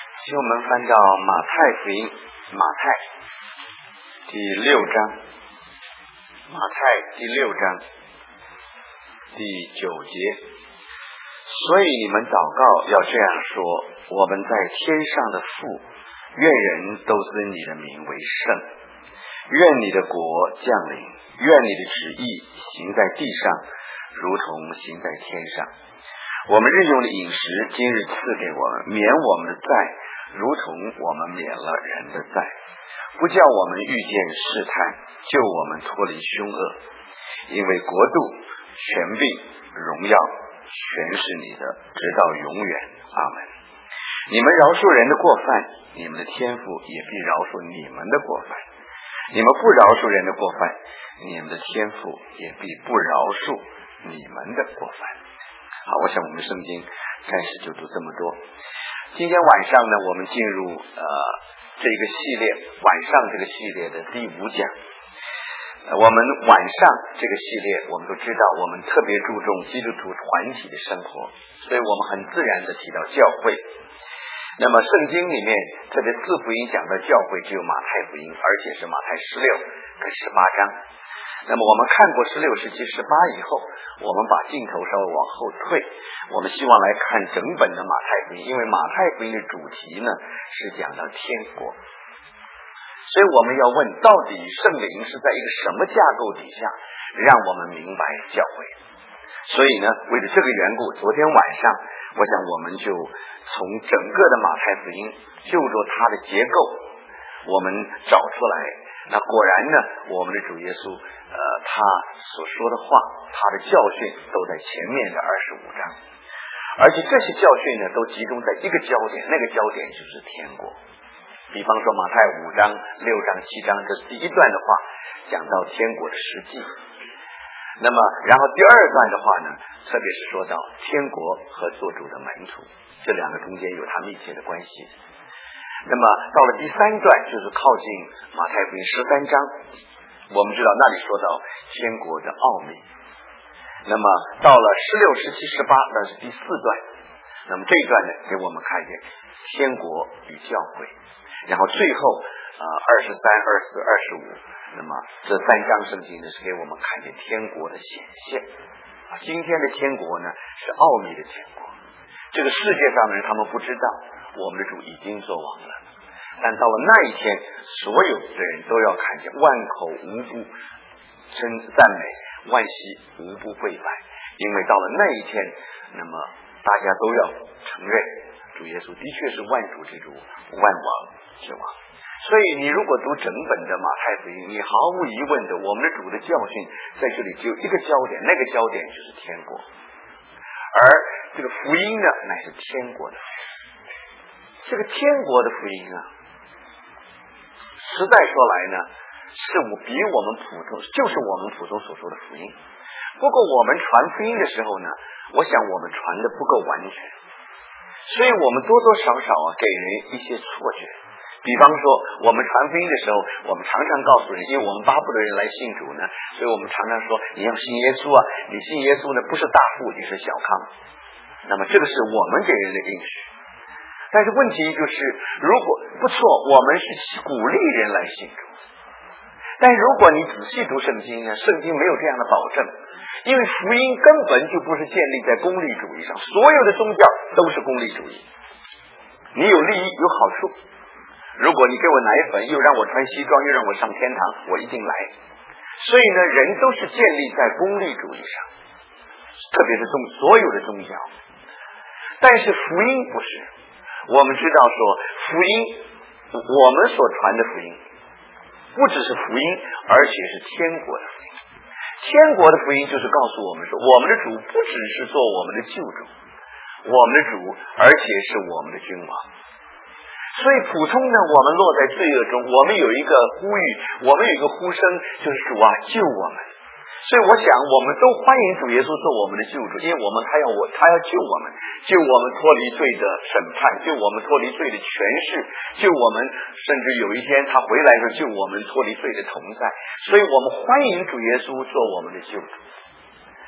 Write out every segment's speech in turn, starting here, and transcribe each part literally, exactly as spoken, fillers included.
请我们翻到马太福音，马太第六章，马太第六章第九节。所以你们祷告要这样说：我们在天上的父，愿人都尊你的名为圣，愿你的国降临，愿你的旨意行在地上，如同行在天上。我们日用的饮食今日赐给我们，免我们的债，如同我们免了人的债，不叫我们遇见试探，救我们脱离凶恶。因为国度、权柄、荣耀全是你的，直到永远。阿门。你们饶恕人的过犯，你们的天父也必饶恕你们的过犯；你们不饶恕人的过犯，你们的天父也必不饶恕你们的过犯。好，我想我们圣经暂时就读这么多。今天晚上呢，我们进入呃这个系列，晚上这个系列的第五讲。呃、我们晚上这个系列，我们都知道，我们特别注重基督徒团体的生活，所以我们很自然的提到教会。那么圣经里面，特别四福音讲的教会只有马太福音，而且是马太十六跟十八章。那么我们看过十六、十七、十八以后，我们把镜头稍微往后退，我们希望来看整本的马太福音，因为马太福音的主题呢是讲到天国，所以我们要问，到底圣灵是在一个什么架构底下让我们明白教会？所以呢，为了这个缘故，昨天晚上我想我们就从整个的马太福音就着它的结构我们找出来。那果然呢，我们的主耶稣呃，他所说的话，他的教训都在前面的二十五章，而且这些教训呢都集中在一个焦点，那个焦点就是天国。比方说马太五章、六章、七章，这是第一段的话，讲到天国的实际。那么然后第二段的话呢，特别是说到天国和做主的门徒，这两个中间有它密切的关系。那么到了第三段，就是靠近马太福音十三章，我们知道那里说到天国的奥秘。那么到了十六、十七、十八，那是第四段。那么这一段呢，给我们看见天国与教会。然后最后啊，二十三、二十四、二十五，那么这三章圣经呢是给我们看见天国的显现。啊，今天的天国呢是奥秘的天国，这个世界上的人他们不知道，我们的主已经做王了。但到了那一天，所有的人都要看见，万口无不称赞美，万膝无不跪拜，因为到了那一天，那么大家都要承认主耶稣的确是万主之主，万王之王。所以你如果读整本的马太福音，你毫无疑问的，我们的主的教训在这里只有一个焦点，那个焦点就是天国，而这个福音呢乃是天国的福音。这个天国的福音啊，实在说来呢，是我比我们普通，就是我们普通所说的福音。不过我们传福音的时候呢，我想我们传的不够完全，所以我们多多少少啊给人一些错觉。比方说我们传福音的时候，我们常常告诉人，因为我们巴不得人来信主呢，所以我们常常说你要信耶稣啊，你信耶稣呢不是大富，你是小康。那么这个是我们给人的应许。但是问题就是，如果不错，我们是鼓励人来信主，但如果你仔细读圣经呢，圣经没有这样的保证，因为福音根本就不是建立在功利主义上，所有的宗教都是功利主义，你有利益有好处，如果你给我奶粉，又让我穿西装，又让我上天堂，我一定来。所以呢，人都是建立在功利主义上，特别是宗所有的宗教。但是福音不是，我们知道说福音，我们所传的福音不只是福音，而且是天国的福音。天国的福音就是告诉我们说，我们的主不只是做我们的救主，我们的主而且是我们的君王。所以普通呢，我们落在罪恶中，我们有一个呼吁，我们有一个呼声，就是主啊救我们。所以我想我们都欢迎主耶稣做我们的救主，因为我们他要我他要救我们，救我们脱离罪的审判，救我们脱离罪的权势，救我们甚至有一天他回来的时候救我们脱离罪的同在。所以我们欢迎主耶稣做我们的救主。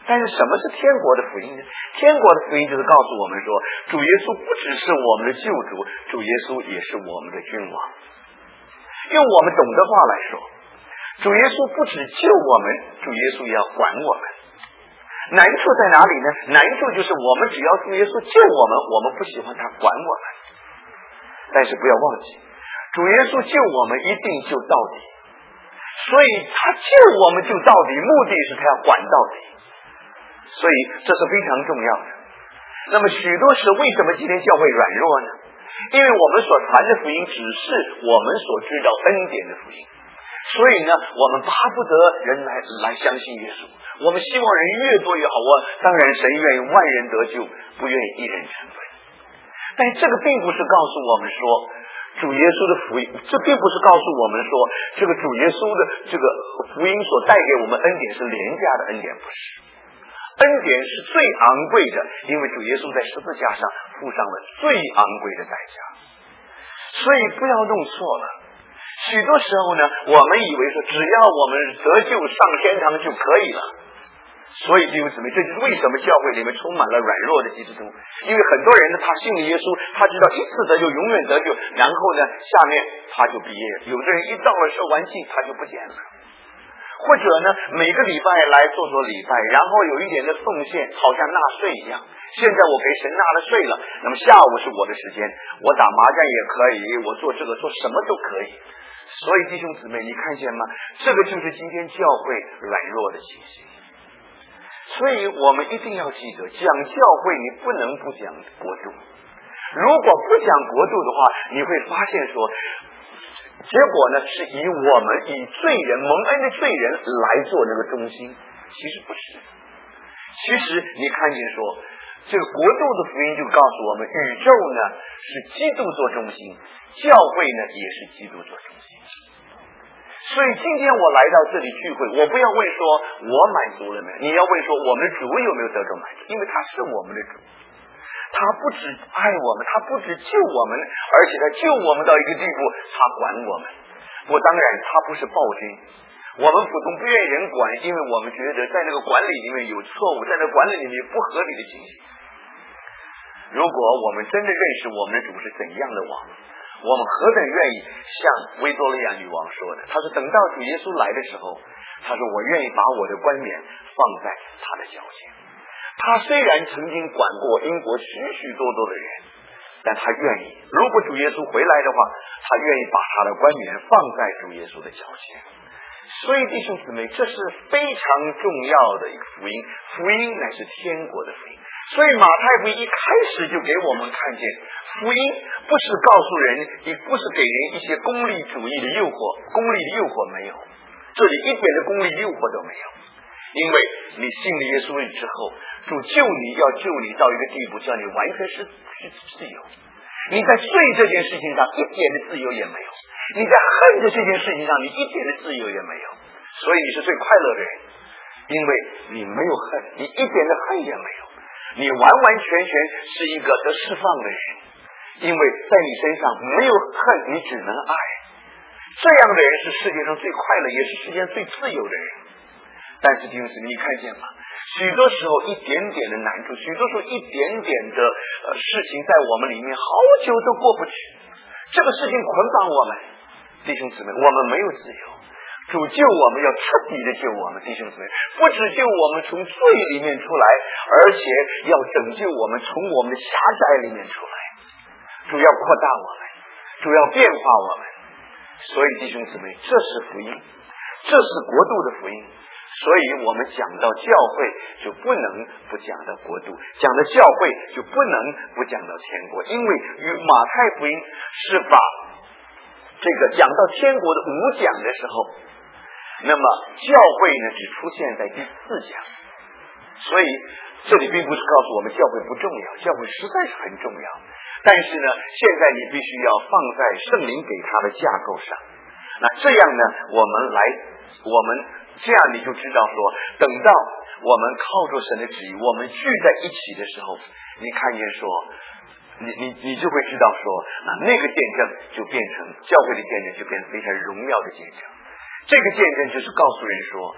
但是什么是天国的福音呢？天国的福音就是告诉我们说，主耶稣不只是我们的救主，主耶稣也是我们的君王。用我们懂的话来说，主耶稣不只救我们，主耶稣也要管我们。难处在哪里呢？难处就是我们只要主耶稣救我们，我们不喜欢他管我们。但是不要忘记，主耶稣救我们一定救到底，所以他救我们救到底，目的是他要管到底，所以这是非常重要的。那么许多时为什么今天教会软弱呢？因为我们所传的福音只是我们所知道恩典的福音，所以呢，我们巴不得人来来相信耶稣，我们希望人越多越好。我当然神愿意万人得救，不愿意一人成罪。但这个并不是告诉我们说主耶稣的福音，这并不是告诉我们说这个主耶稣的这个福音所带给我们恩典是廉价的恩典，不是。恩典是最昂贵的，因为主耶稣在十字架上付上了最昂贵的代价。所以不要弄错了，许多时候呢，我们以为说只要我们得救上天堂就可以了。所以弟兄姊妹，这就是为什么教会里面充满了软弱的基督徒，因为很多人呢，他信了耶稣，他知道一次得救永远得救，然后呢，下面他就毕业了。有的人一到了受完祭，他就不见了。或者呢，每个礼拜来做做礼拜，然后有一点的奉献，好像纳税一样。现在我给神纳了税了，那么下午是我的时间，我打麻将也可以，我做这个做什么都可以。所以弟兄姊妹，你看见吗？这个就是今天教会软弱的情形。所以我们一定要记得，讲教会你不能不讲国度。如果不讲国度的话，你会发现说，结果呢是以我们以罪人蒙恩的罪人来做这个中心，其实不是。其实你看见说，这个国度的福音就告诉我们，宇宙呢是基督做中心，教会呢也是基督做中心。所以今天我来到这里聚会，我不要问说我满足了没有，你要问说我们的主有没有得到满足，因为他是我们的主，他不只爱我们，他不只救我们，而且他救我们到一个地步，他管我们。不，当然他不是暴君，我们普通不愿意人管，因为我们觉得在那个管理里面有错误，在那个管理里面不合理的情形。如果我们真的认识我们的主是怎样的王，我们何等愿意像维多利亚女王说的，她说等到主耶稣来的时候，她说我愿意把我的冠冕放在他的脚前。他虽然曾经管过英国许许多多的人，但他愿意，如果主耶稣回来的话，他愿意把他的冠冕放在主耶稣的脚前。所以弟兄姊妹，这是非常重要的一个福音，福音乃是天国的福音。所以马太福音一开始就给我们看见，福音不是告诉人，也不是给人一些功利主义的诱惑，功利的诱惑没有，这里一点的功利诱惑都没有。因为你信了耶稣之后，主救你，要救你到一个地步，叫你完全是自由。你在罪这件事情上一点的自由也没有，你在恨的这件事情上你一点的自由也没有，所以你是最快乐的人，因为你没有恨，你一点的恨也没有，你完完全全是一个得释放的人，因为在你身上没有恨，你只能爱。这样的人是世界上最快乐，也是世界上最自由的人。但是弟兄姊妹，你看见吗？许多时候一点点的难处，许多时候一点点的呃事情在我们里面好久都过不去，这个事情捆绑我们。弟兄姊妹，我们没有自由，主救我们要彻底的救我们。弟兄姊妹，不只救我们从罪里面出来，而且要拯救我们从我们的狭窄里面出来。主要扩大我们，主要变化我们。所以弟兄姊妹，这是福音，这是国度的福音。所以我们讲到教会就不能不讲到国度，讲到教会就不能不讲到天国，因为与马太福音是把这个讲到天国的五讲的时候，那么教会呢只出现在第四讲。所以这里并不是告诉我们教会不重要，教会实在是很重要，但是呢现在你必须要放在圣灵给他的架构上。那这样呢我们来我们这样你就知道说，等到我们靠着神的旨意，我们聚在一起的时候，你看见说，你你你就会知道说，那那个见证就变成教会的见证，就变成非常荣耀的见证。这个见证就是告诉人说，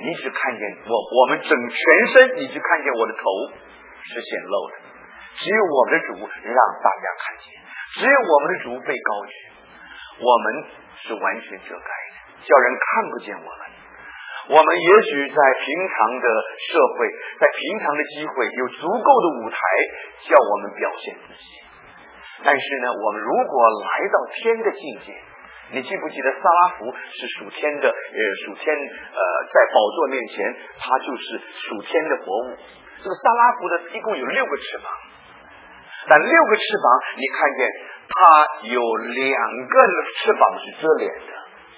你只看见我，我们整全身，你只看见我的头是显露的，只有我们的主让大家看见，只有我们的主被高举，我们是完全遮盖的，叫人看不见我们。我们也许在平常的社会，在平常的机会有足够的舞台叫我们表现自己，但是呢，我们如果来到天的境界，你记不记得撒拉弗是属天的，呃，属天呃，在宝座面前，他就是属天的活物。这个撒拉弗的一共有六个翅膀，但六个翅膀，你看见他有两个翅膀是遮脸的，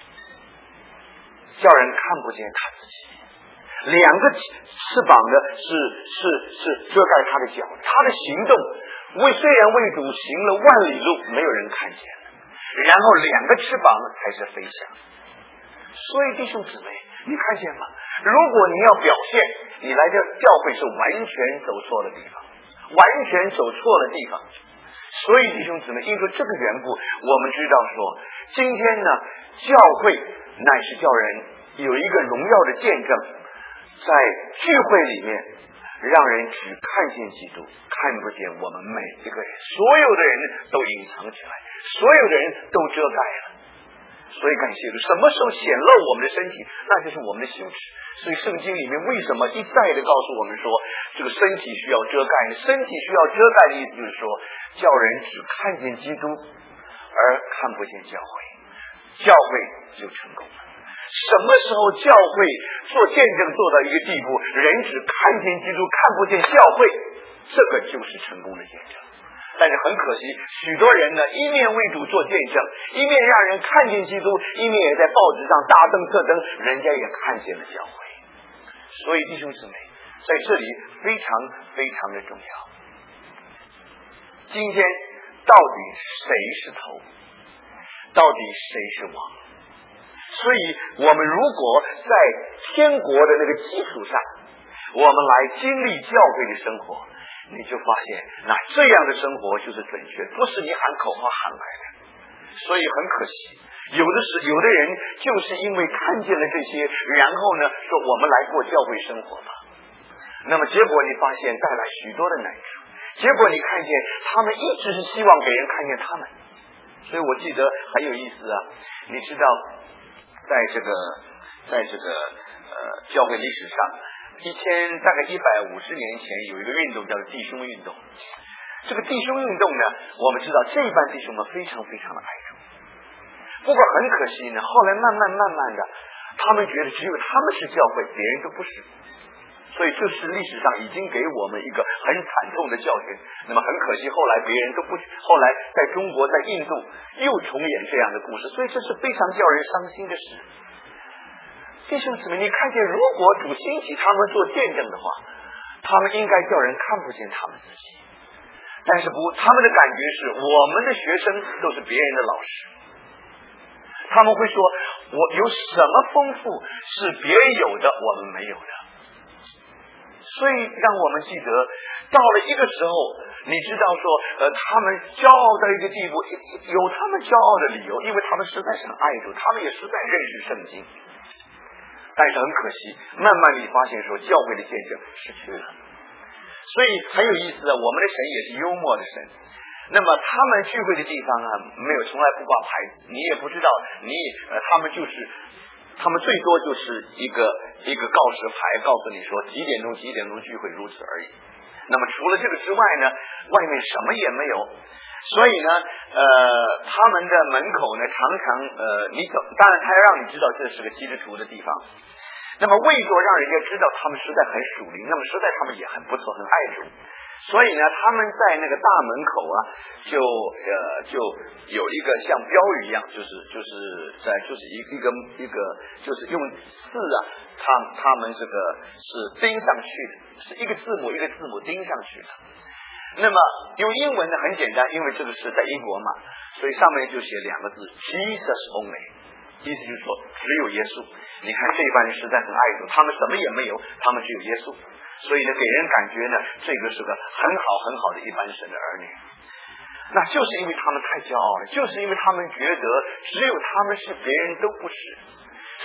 叫人看不见他自己。两个翅膀的是是是遮盖他的脚，他的行动为虽然为主行了万里路，没有人看见。然后两个翅膀才是飞翔。所以弟兄姊妹，你看见吗？如果你要表现，你来这教会是完全走错了地方，完全走错了地方。所以弟兄姊妹，因为这个缘故，我们知道说，今天呢，教会乃是叫人有一个荣耀的见证，在聚会里面让人只看见基督，看不见我们每一个人，所有的人都隐藏起来，所有的人都遮盖了。所以感谢主，什么时候显露我们的身体，那就是我们的羞耻。所以圣经里面为什么一再的告诉我们说，这个身体需要遮盖呢？身体需要遮盖的意思就是说，叫人只看见基督，而看不见教会，教会就成功了。什么时候教会做见证做到一个地步，人只看见基督，看不见教会，这个就是成功的见证。但是很可惜，许多人呢，一面为主做见证，一面让人看见基督，一面也在报纸上大登特登，人家也看见了教会。所以弟兄姊妹，在这里非常非常的重要。今天到底谁是头？到底谁是王？所以我们如果在天国的那个基础上，我们来经历教会的生活，你就发现那这样的生活就是准确，不是你喊口号喊来的。所以很可惜，有的是有的人就是因为看见了这些，然后呢说我们来过教会生活吧，那么结果你发现带来许多的难处，结果你看见他们一直是希望给人看见他们。所以我记得很有意思啊，你知道在这个在这个呃教会历史上，一千大概一百五十年前有一个运动叫做弟兄运动。这个弟兄运动呢，我们知道这一班弟兄们非常非常的爱主，不过很可惜呢，后来慢慢慢慢的，他们觉得只有他们是教会，别人都不是。所以这是历史上已经给我们一个很惨痛的教训。那么很可惜，后来别人都不，后来在中国在印度又重演这样的故事，所以这是非常叫人伤心的事。弟兄姊妹，你看见如果主兴起他们做见证的话，他们应该叫人看不见他们自己，但是不，他们的感觉是我们的学生都是别人的老师，他们会说我有什么丰富是别人有的我们没有的。所以让我们记得，到了一个时候，你知道说呃，他们骄傲到一个地步，有他们骄傲的理由，因为他们实在是很爱主，他们也实在认识圣经。但是很可惜，慢慢你发现说教会的见证失去了。所以很有意思的，我们的神也是幽默的神。那么他们聚会的地方啊，没有从来不挂牌，你也不知道，你呃他们就是他们最多就是一个一个告示牌，告诉你说几点钟几点钟聚会，如此而已。那么除了这个之外呢，外面什么也没有。所以呢呃他们的门口呢常常呃你走，当然他要让你知道这是个基督徒的地方，那么为着让人家知道他们实在很属灵，那么实在他们也很不错，很爱主，所以呢他们在那个大门口啊就呃就有一个像标语一样，就是就是在就是一一个一个就是用字啊，他他们这个是钉上去的，是一个字母一个字母钉上去的。那么用英文呢很简单，因为这个是在英国嘛，所以上面就写两个字 Jesus only， 意思就是说只有耶稣。你看这一班人实在很爱主，他们什么也没有，他们只有耶稣，所以呢给人感觉呢这个是个很好很好的一班神的儿女。那就是因为他们太骄傲了，就是因为他们觉得只有他们是，别人都不是，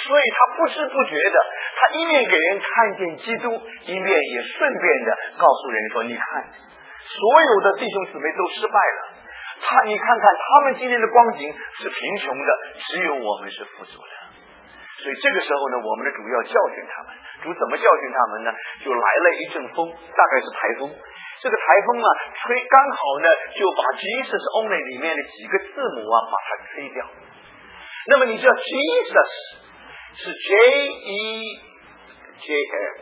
所以他不知不觉的，他一面给人看见基督，一面也顺便的告诉人说，你看所有的弟兄姊妹都失败了，他你看看他们今天的光景是贫穷的，只有我们是富足的。所以这个时候呢，我们的主要教训他们。主怎么教训他们呢？就来了一阵风，大概是台风。这个台风啊，吹刚好呢，就把 Jesus only 里面的几个字母啊，把它吹掉。那么你知道 Jesus 是 J E J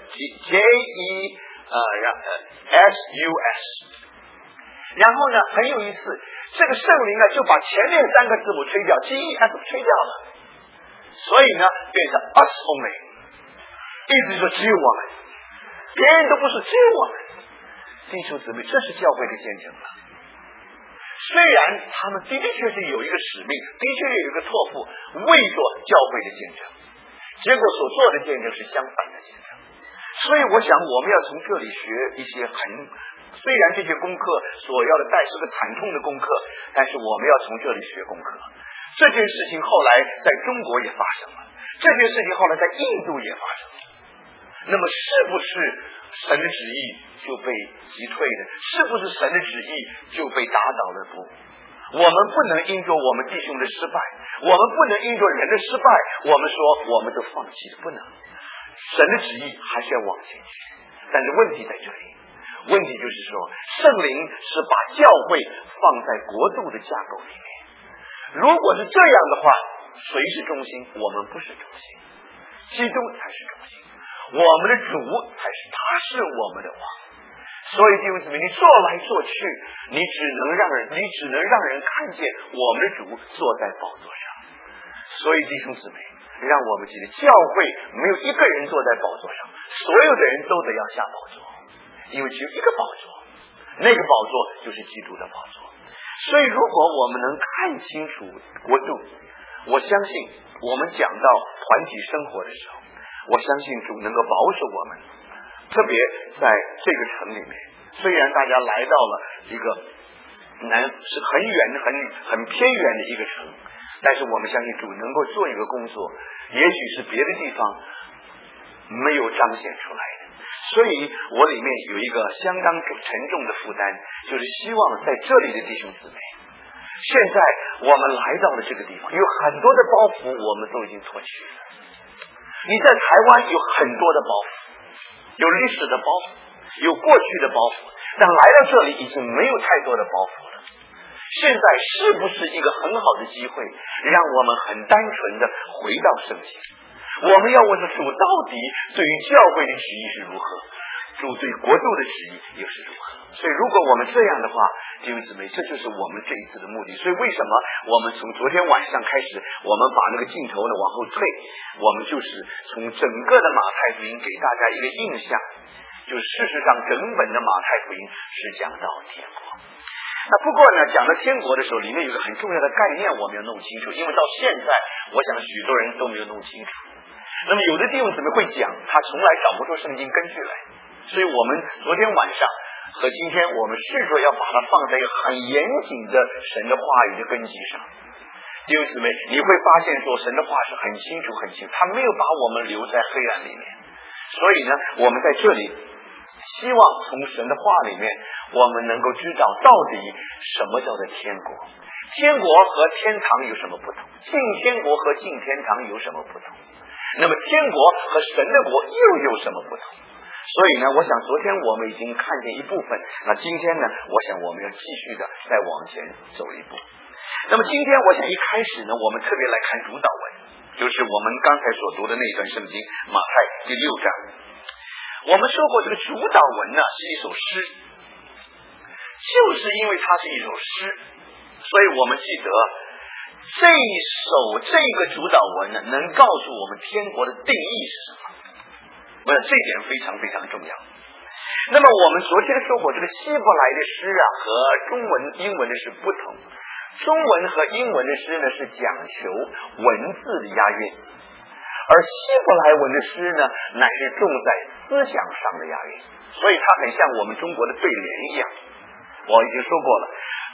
J J E 呃然呃 S U S， 然后呢很有意思，这个圣灵呢就把前面三个字母吹掉 ，J E S 吹掉了，所以呢变成 us only， 意思说只有我们，别人都不是，只有我们。弟兄姊妹，这是教会的见证了。虽然他们的的确确有一个使命，的确有一个托付，为做教会的见证，结果所做的见证是相反的见证。所以我想我们要从这里学一些很，虽然这些功课所要的带是个惨痛的功课，但是我们要从这里学功课。这件事情后来在中国也发生了，这件事情后来在印度也发生了。那么是不是神的旨意就被击退的？是不是神的旨意就被打倒了？不，我们不能因着我们弟兄的失败，我们不能因着人的失败，我们说我们都放弃了，不能。神的旨意还是要往前去，但是问题在这里，问题就是说，圣灵是把教会放在国度的架构里面。如果是这样的话，谁是中心？我们不是中心，基督才是中心。我们的主才是，他是我们的王。所以弟兄姊妹，你做来做去，你只能让人，你只能让人看见我们的主坐在宝座上。所以弟兄姊妹，让我们记得，教会没有一个人坐在宝座上，所有的人都得要下宝座，因为只有一个宝座，那个宝座就是基督的宝座。所以如果我们能看清楚国度，我相信我们讲到团体生活的时候，我相信主能够保守我们，特别在这个城里面，虽然大家来到了一个南是很远很很偏远的一个城，但是我们相信主能够做一个工作，也许是别的地方没有彰显出来的。所以我里面有一个相当沉重的负担，就是希望在这里的弟兄姊妹，现在我们来到了这个地方，有很多的包袱我们都已经脱去了。你在台湾有很多的包袱，有历史的包袱，有过去的包袱，但来到这里已经没有太多的包袱了。现在是不是一个很好的机会，让我们很单纯的回到圣经？我们要问的主到底对于教会的旨意是如何，主对国度的旨意又是如何。所以如果我们这样的话，弟兄姊妹，这就是我们这一次的目的。所以为什么我们从昨天晚上开始，我们把那个镜头呢往后退，我们就是从整个的马太福音给大家一个印象，就是事实上整本的马太福音是讲到天国。那不过呢，讲到天国的时候，里面有一个很重要的概念我们要弄清楚，因为到现在我想许多人都没有弄清楚。那么有的弟兄姊妹会讲，他从来找不出圣经根据来，所以我们昨天晚上和今天我们试着要把它放在一个很严谨的神的话语的根基上。弟兄姊妹，你会发现说神的话是很清楚很清楚，他没有把我们留在黑暗里面。所以呢，我们在这里希望从神的话里面，我们能够知道到底什么叫做天国，天国和天堂有什么不同，进天国和进天堂有什么不同，那么天国和神的国又有什么不同。所以呢，我想昨天我们已经看见一部分，那今天呢，我想我们要继续的再往前走一步。那么今天我想一开始呢，我们特别来看主导文，就是我们刚才所读的那一段圣经马太第六章。我们说过这个主导文呢是一首诗，就是因为它是一首诗，所以我们记得这一首这个主导文呢能告诉我们天国的定义是什么。我想这一点非常非常重要。那么我们昨天说过，这个希伯来的诗啊和中文英文的诗不同，中文和英文的诗呢是讲求文字的押韵，而希伯来文的诗呢乃是重在思想上的押韵，所以它很像我们中国的对联一样。我已经说过了，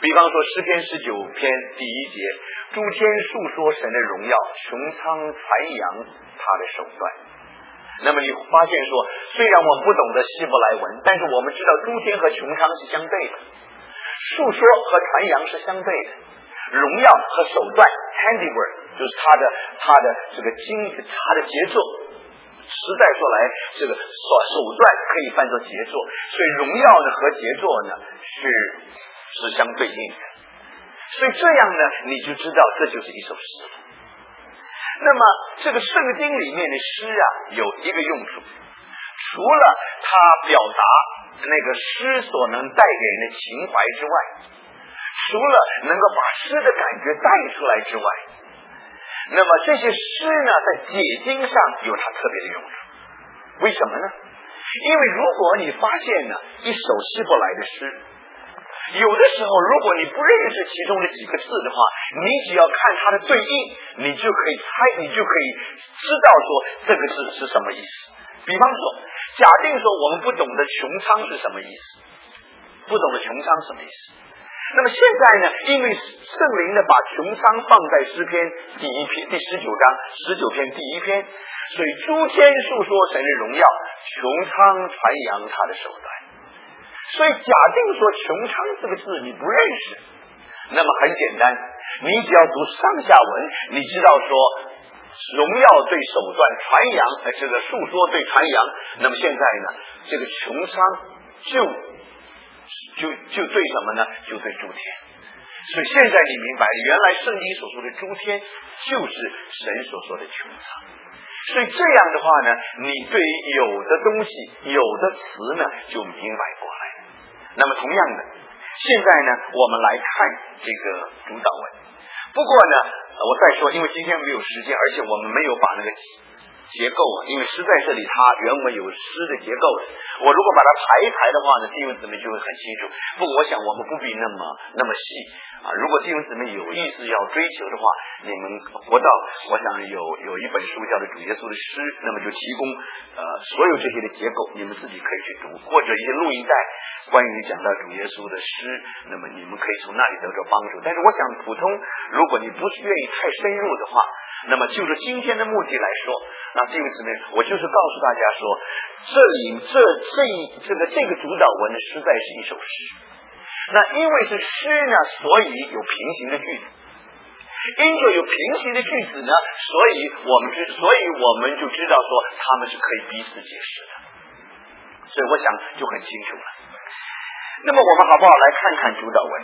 比方说诗篇十九篇第一节，诸天述说神的荣耀，穹苍传扬他的手段。那么你发现说，虽然我们不懂得希伯来文，但是我们知道诸天和穹苍是相对的，述说和传扬是相对的，荣耀和手段 handiwork 就是他的他的这个精他的杰作，实在说来这个手手段可以翻作杰作，所以荣耀呢和杰作呢是是相对应的，所以这样呢你就知道这就是一首诗。那么这个圣经里面的诗啊有一个用处，除了它表达那个诗所能带给人的情怀之外，除了能够把诗的感觉带出来之外，那么这些诗呢在解经上有它特别的用处。为什么呢？因为如果你发现呢一首希伯来的诗，有的时候如果你不认识其中的几个字的话，你只要看它的对应，你就可以猜，你就可以知道说这个字是什么意思。比方说，假定说我们不懂得穹苍是什么意思，不懂得穹苍什么意思，那么现在呢，因为圣灵呢把穹苍放在诗篇第一篇第十九章十九篇第一篇，所以诸天述说神的荣耀，穹苍传扬他的手段。所以假定说穹苍这个字你不认识，那么很简单，你只要读上下文，你知道说荣耀对手段，传扬呃这个述说对传扬，那么现在呢这个穹苍就就就对什么呢？就对诸天。所以现在你明白了，原来圣经所说的诸天就是神所说的穹苍。所以这样的话呢，你对于有的东西有的词呢就明白过来了。那么同样的，现在呢我们来看这个主导文。不过呢我再说，因为今天没有时间，而且我们没有把那个结构啊，因为诗在这里它原文有诗的结构的，我如果把它排一排的话呢，弟兄姊妹就会很清楚。不过我想我们不必那么那么细啊。如果弟兄姊妹有意思要追求的话，你们活到我想有有一本书叫做主耶稣的诗，那么就提供呃所有这些的结构，你们自己可以去读，或者一些录音带关于讲到主耶稣的诗，那么你们可以从那里得到帮助。但是我想普通，如果你不是愿意太深入的话，那么就是今天的目的来说，那弟兄姊妹，我就是告诉大家说，这里这这这个这个主导文呢，实在是一首诗。那因为是诗呢，所以有平行的句子。因着有平行的句子呢，所以我们就所以我们就知道说他们是可以彼此解释的。所以我想就很清楚了。那么我们好不好来看看主导文？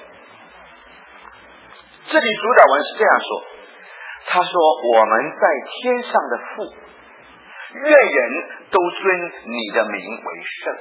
这里主导文是这样说，他说我们在天上的父，愿人都尊你的名为圣。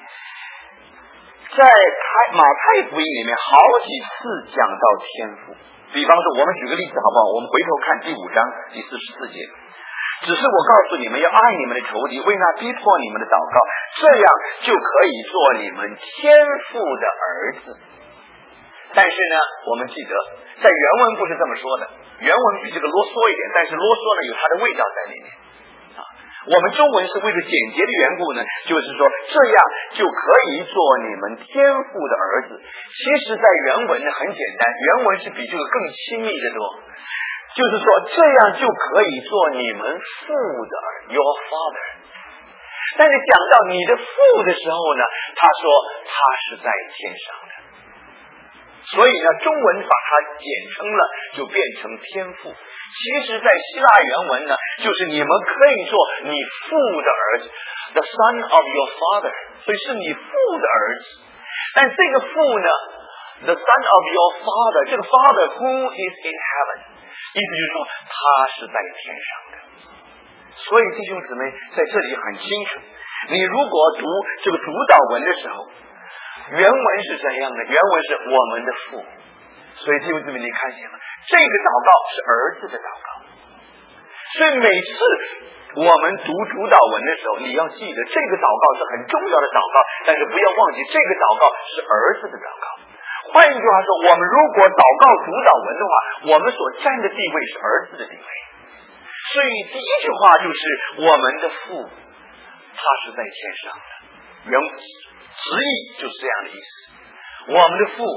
在马太福音里面好几次讲到天父，比方说我们举个例子好不好？我们回头看第五章第四十四节，只是我告诉你们要爱你们的仇敌，为那逼迫你们的祷告，这样就可以做你们天父的儿子。但是呢我们记得在原文不是这么说的，原文比这个啰嗦一点，但是啰嗦呢有它的味道在里面啊。我们中文是为了简洁的缘故呢，就是说这样就可以做你们天父的儿子。其实在原文呢很简单，原文是比这个更亲密的多，就是说这样就可以做你们父的儿 your father。 但是讲到你的父的时候呢，他说他是在天上的，所以呢中文把它简称了，就变成天父。其实在希腊原文呢，就是你们可以做你父的儿子 the son of your father， 所以是你父的儿子。但这个父呢 the son of your father， 这个 father who is in heaven， 意思就是说他是在天上的。所以弟兄姊妹在这里很清楚，你如果读这个主导文的时候，原文是怎样的？原文是我们的父。所以弟兄姊妹你看见了，这个祷告是儿子的祷告。所以每次我们读主导文的时候，你要记得这个祷告是很重要的祷告，但是不要忘记这个祷告是儿子的祷告。换一句话说，我们如果祷告主导文的话，我们所占的地位是儿子的地位。所以第一句话就是我们的父他是在天上的，原词义就是这样的意思。我们的父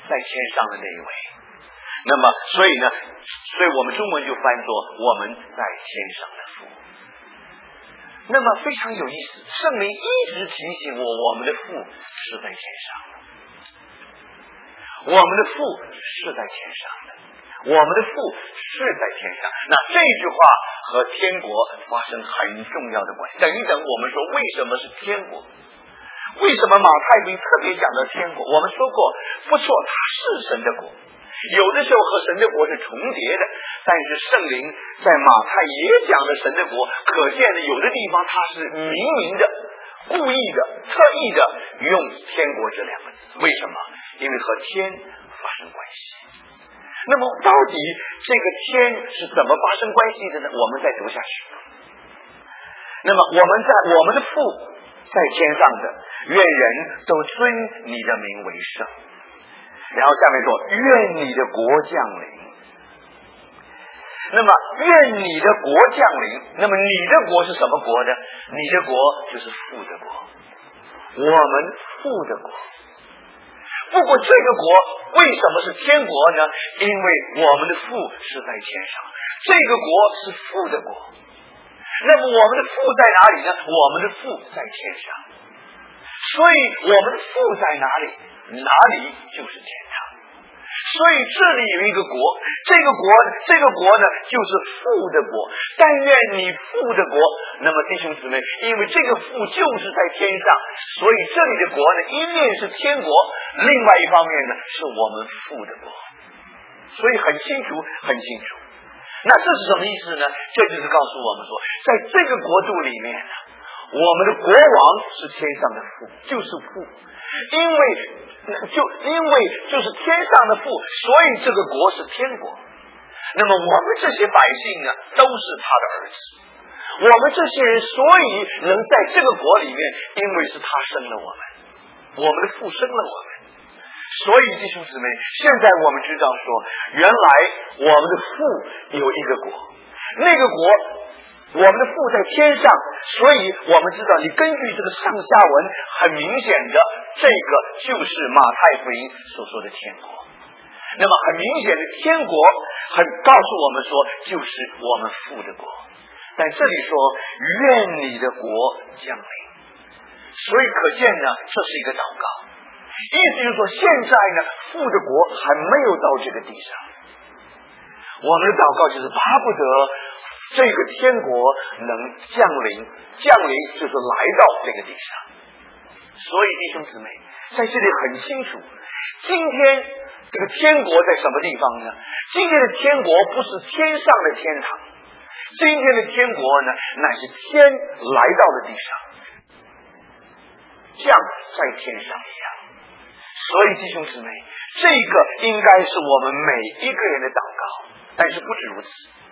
在天上的那一位。那么所以呢，所以我们中文就翻作我们在天上的父。那么非常有意思，圣灵一直提醒我，我们的父是在天上的，我们的父是在天上的，我们的父是在天上。那这句话和天国发生很重要的关系。等一等，我们说为什么是天国？为什么马太福音特别讲到天国？我们说过，不错，它是神的国，有的时候和神的国是重叠的，但是圣灵在马太也讲了神的国，可见的有的地方它是明明的、故意的、特意的用天国这两个字。为什么？因为和天发生关系。那么到底这个天是怎么发生关系的呢？我们再读下去。那么我们在我们的父在天上的，愿人都尊你的名为圣。然后下面说，愿你的国降临。那么愿你的国降临，那么你的国是什么国呢？你的国就是父的国，我们父的国。不过这个国为什么是天国呢？因为我们的父是在天上，这个国是父的国。那么我们的父在哪里呢？我们的父在天上，所以我们的父在哪里，哪里就是天堂。所以这里有一个国，这个国这个国呢就是父的国。但愿你父的国，那么弟兄姊妹，因为这个父就是在天上，所以这里的国呢，一面是天国，另外一方面呢是我们父的国。所以很清楚很清楚。那这是什么意思呢？这就是告诉我们说，在这个国度里面，我们的国王是天上的父，就是父。因为就因为就是天上的父，所以这个国是天国。那么我们这些百姓呢，都是他的儿子。我们这些人所以能在这个国里面，因为是他生了我们，我们的父生了我们。所以弟兄姊妹，现在我们知道说，原来我们的父有一个国，那个国我们的父在天上，所以我们知道，你根据这个上下文，很明显的，这个就是马太福音所说的天国。那么很明显的，天国很告诉我们说，就是我们父的国。但这里说，愿你的国降临，所以可见呢，这是一个祷告。意思就是说，现在呢，父的国还没有到这个地上，我们的祷告就是巴不得这个天国能降临，降临就是来到这个地上。所以弟兄姊妹，在这里很清楚，今天这个天国在什么地方呢？今天的天国不是天上的天堂，今天的天国呢，乃是天来到了地上，像在天上一样。所以弟兄姊妹，这个应该是我们每一个人的祷告，但是不止如此。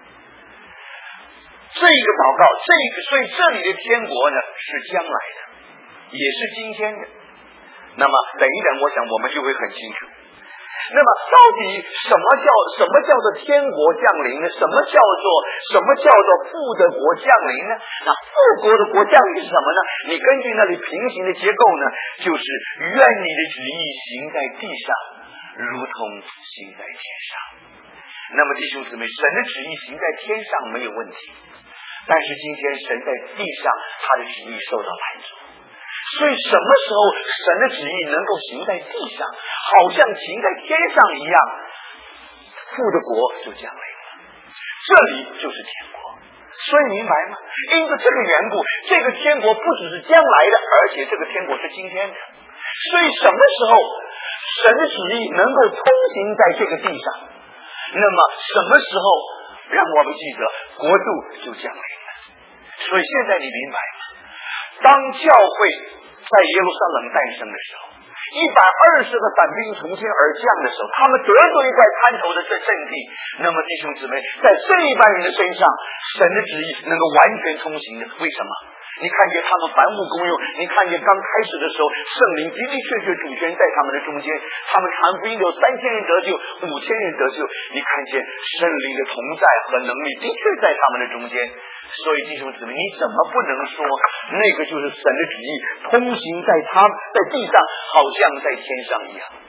这个祷告，这个所以这里的天国呢是将来的，也是今天的。那么等一等，我想我们就会很清楚。那么到底什么叫什么叫做天国降临呢？什么叫做什么叫做父的国降临呢？那父国的国降临是什么呢？你根据那里平行的结构呢，就是愿你的旨意行在地上，如同行在天上。那么弟兄姊妹，神的旨意行在天上没有问题，但是今天神在地上，他的旨意受到拦阻。所以什么时候神的旨意能够行在地上，好像行在天上一样，父的国就降临了，这里就是天国。所以明白吗？因着这个缘故，这个天国不只是将来的，而且这个天国是今天的。所以什么时候神的旨意能够通行在这个地上，那么什么时候让我们记得国度就降临了。所以现在你明白吗？当教会在耶路撒冷诞生的时候，一百二十个伞兵从天而降的时候，他们得着一块滩头的这阵地。那么弟兄姊妹，在这一般人的身上，神的旨意能够完全通行的。为什么？你看见他们凡物公用，你看见刚开始的时候，圣灵的的确确主权在他们的中间，他们传福音有三千人得救，五千人得救。你看见圣灵的同在和能力的确在他们的中间。所以弟兄姊妹，你怎么不能说那个就是神的旨意通行在他在地上，好像在天上一样？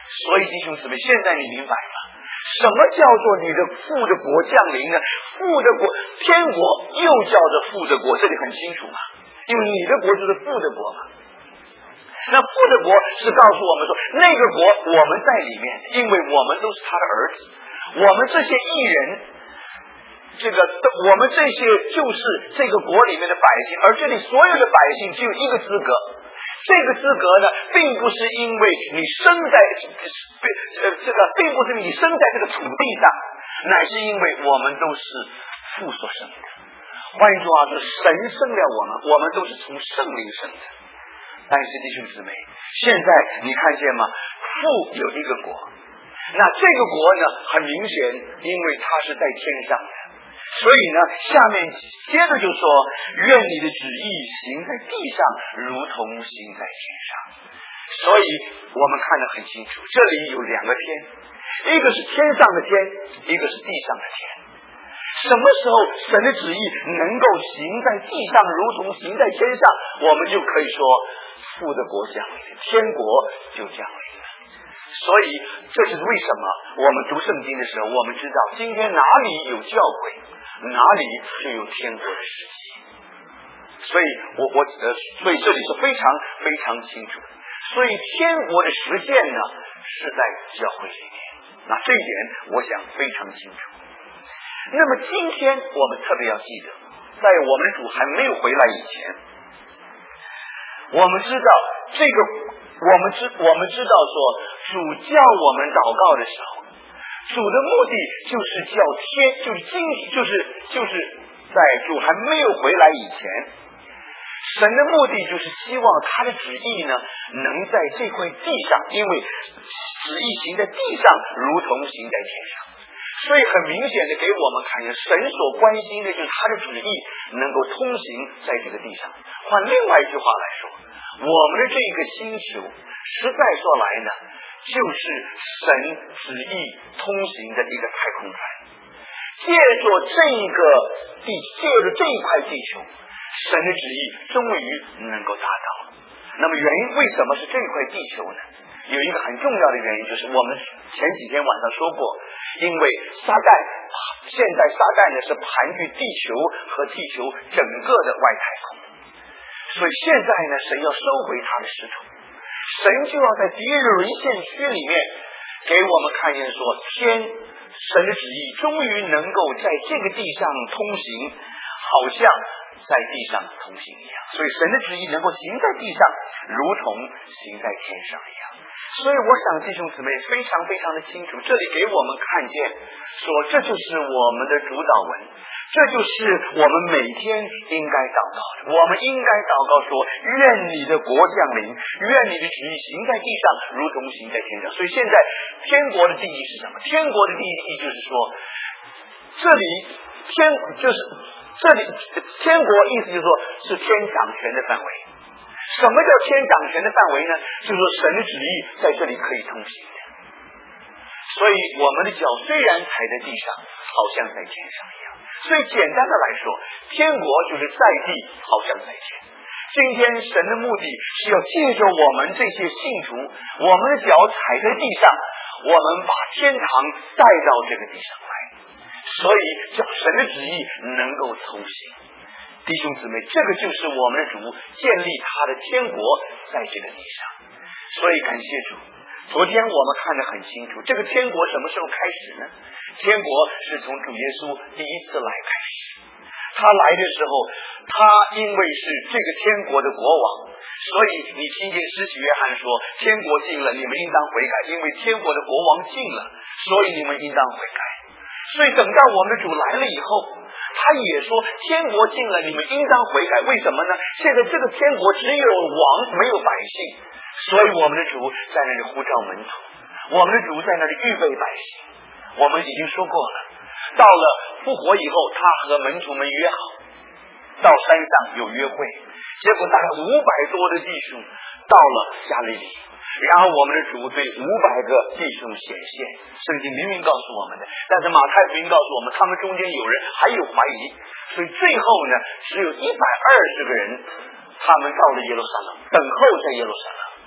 所以弟兄姊妹，现在你明白吗？什么叫做你的父的国降临呢？父的国，天国又叫做父的国，这里很清楚嘛，因为你的国就是父的国嘛。那父的国是告诉我们说，那个国我们在里面，因为我们都是他的儿子，我们这些义人，这个我们这些就是这个国里面的百姓，而这里所有的百姓只有一个资格，这个资格呢，并不是因为你生在呃这个，并不是你生在这个土地上，乃是因为我们都是父所生的。换句话说，神生了我们，我们都是从圣灵生的。但是弟兄姊妹，现在你看见吗？父有一个国，那这个国呢，很明显，因为它是在天上的，所以呢，下面接着就说，愿你的旨意行在地上，如同行在天上。所以我们看得很清楚，这里有两个天，一个是天上的天，一个是地上的天。什么时候神的旨意能够行在地上，如同行在天上，我们就可以说父的国降临，天国就降临了。所以这就是为什么我们读圣经的时候，我们知道今天哪里有教会，哪里就有天国的实际。所以我我呃，所以这里是非常非常清楚的。所以天国的实现呢，是在教会里面。那这一点我想非常清楚。那么今天我们特别要记得，在我们主还没有回来以前，我们知道这个，我们知我们知道说，主叫我们祷告的时候，主的目的就是叫天，就是今，就是就是在主还没有回来以前，神的目的就是希望他的旨意呢，能在这块地上，因为旨意行在地上，如同行在天上。所以很明显的给我们看见，神所关心的就是他的旨意能够通行在这个地上。换另外一句话来说，我们的这个星球实在说来呢，就是神旨意通行的一个太空船。借着这个地，借着这一块地球，神的旨意终于能够达到。那么原因为什么是这一块地球呢？有一个很重要的原因，就是我们前几天晚上说过，因为撒旦现在撒旦呢是盘踞地球和地球整个的外太空，所以现在呢神要收回他的使徒，神就要在第一个沦陷区里面给我们看见说，天神的旨意终于能够在这个地上通行，好像在地上通行一样，所以神的旨意能够行在地上，如同行在天上一样。所以我想弟兄姊妹非常非常的清楚，这里给我们看见说，这就是我们的主导文，这就是我们每天应该祷告的。我们应该祷告说，愿你的国降临，愿你的旨意行在地上，如同行在天上。所以现在天国的定义是什么？天国的定义就是说，这里天就是这里天国意思就是说是天掌权的范围。什么叫天掌权的范围呢？就是说神的旨意在这里可以通行的。所以我们的脚虽然踩在地上，好像在天上一样。所以简单的来说，天国就是在地，好像在天。今天神的目的是要借着我们这些信徒，我们的脚踩在地上，我们把天堂带到这个地上来，所以叫神的旨意能够通行。弟兄姊妹，这个就是我们的主建立他的天国在这个地上。所以感谢主，昨天我们看得很清楚，这个天国什么时候开始呢？天国是从主耶稣第一次来开始。他来的时候，他因为是这个天国的国王，所以你听见施洗约翰说，天国近了，你们应当悔改，因为天国的国王近了，所以你们应当悔改。所以等到我们的主来了以后，他也说天国近了，你们应当悔改。为什么呢？现在这个天国只有王没有百姓，所以我们的主在那里呼召门徒，我们的主在那里预备百姓。我们已经说过了，到了复活以后，他和门徒们约好到山上有约会，结果大概五百多的弟兄到了加利利，然后我们的主对五百个弟兄显现，圣经明明告诉我们的，但是马太福音告诉我们，他们中间有人还有怀疑，所以最后呢，只有一百二十个人，他们到了耶路撒冷，等候在耶路撒冷。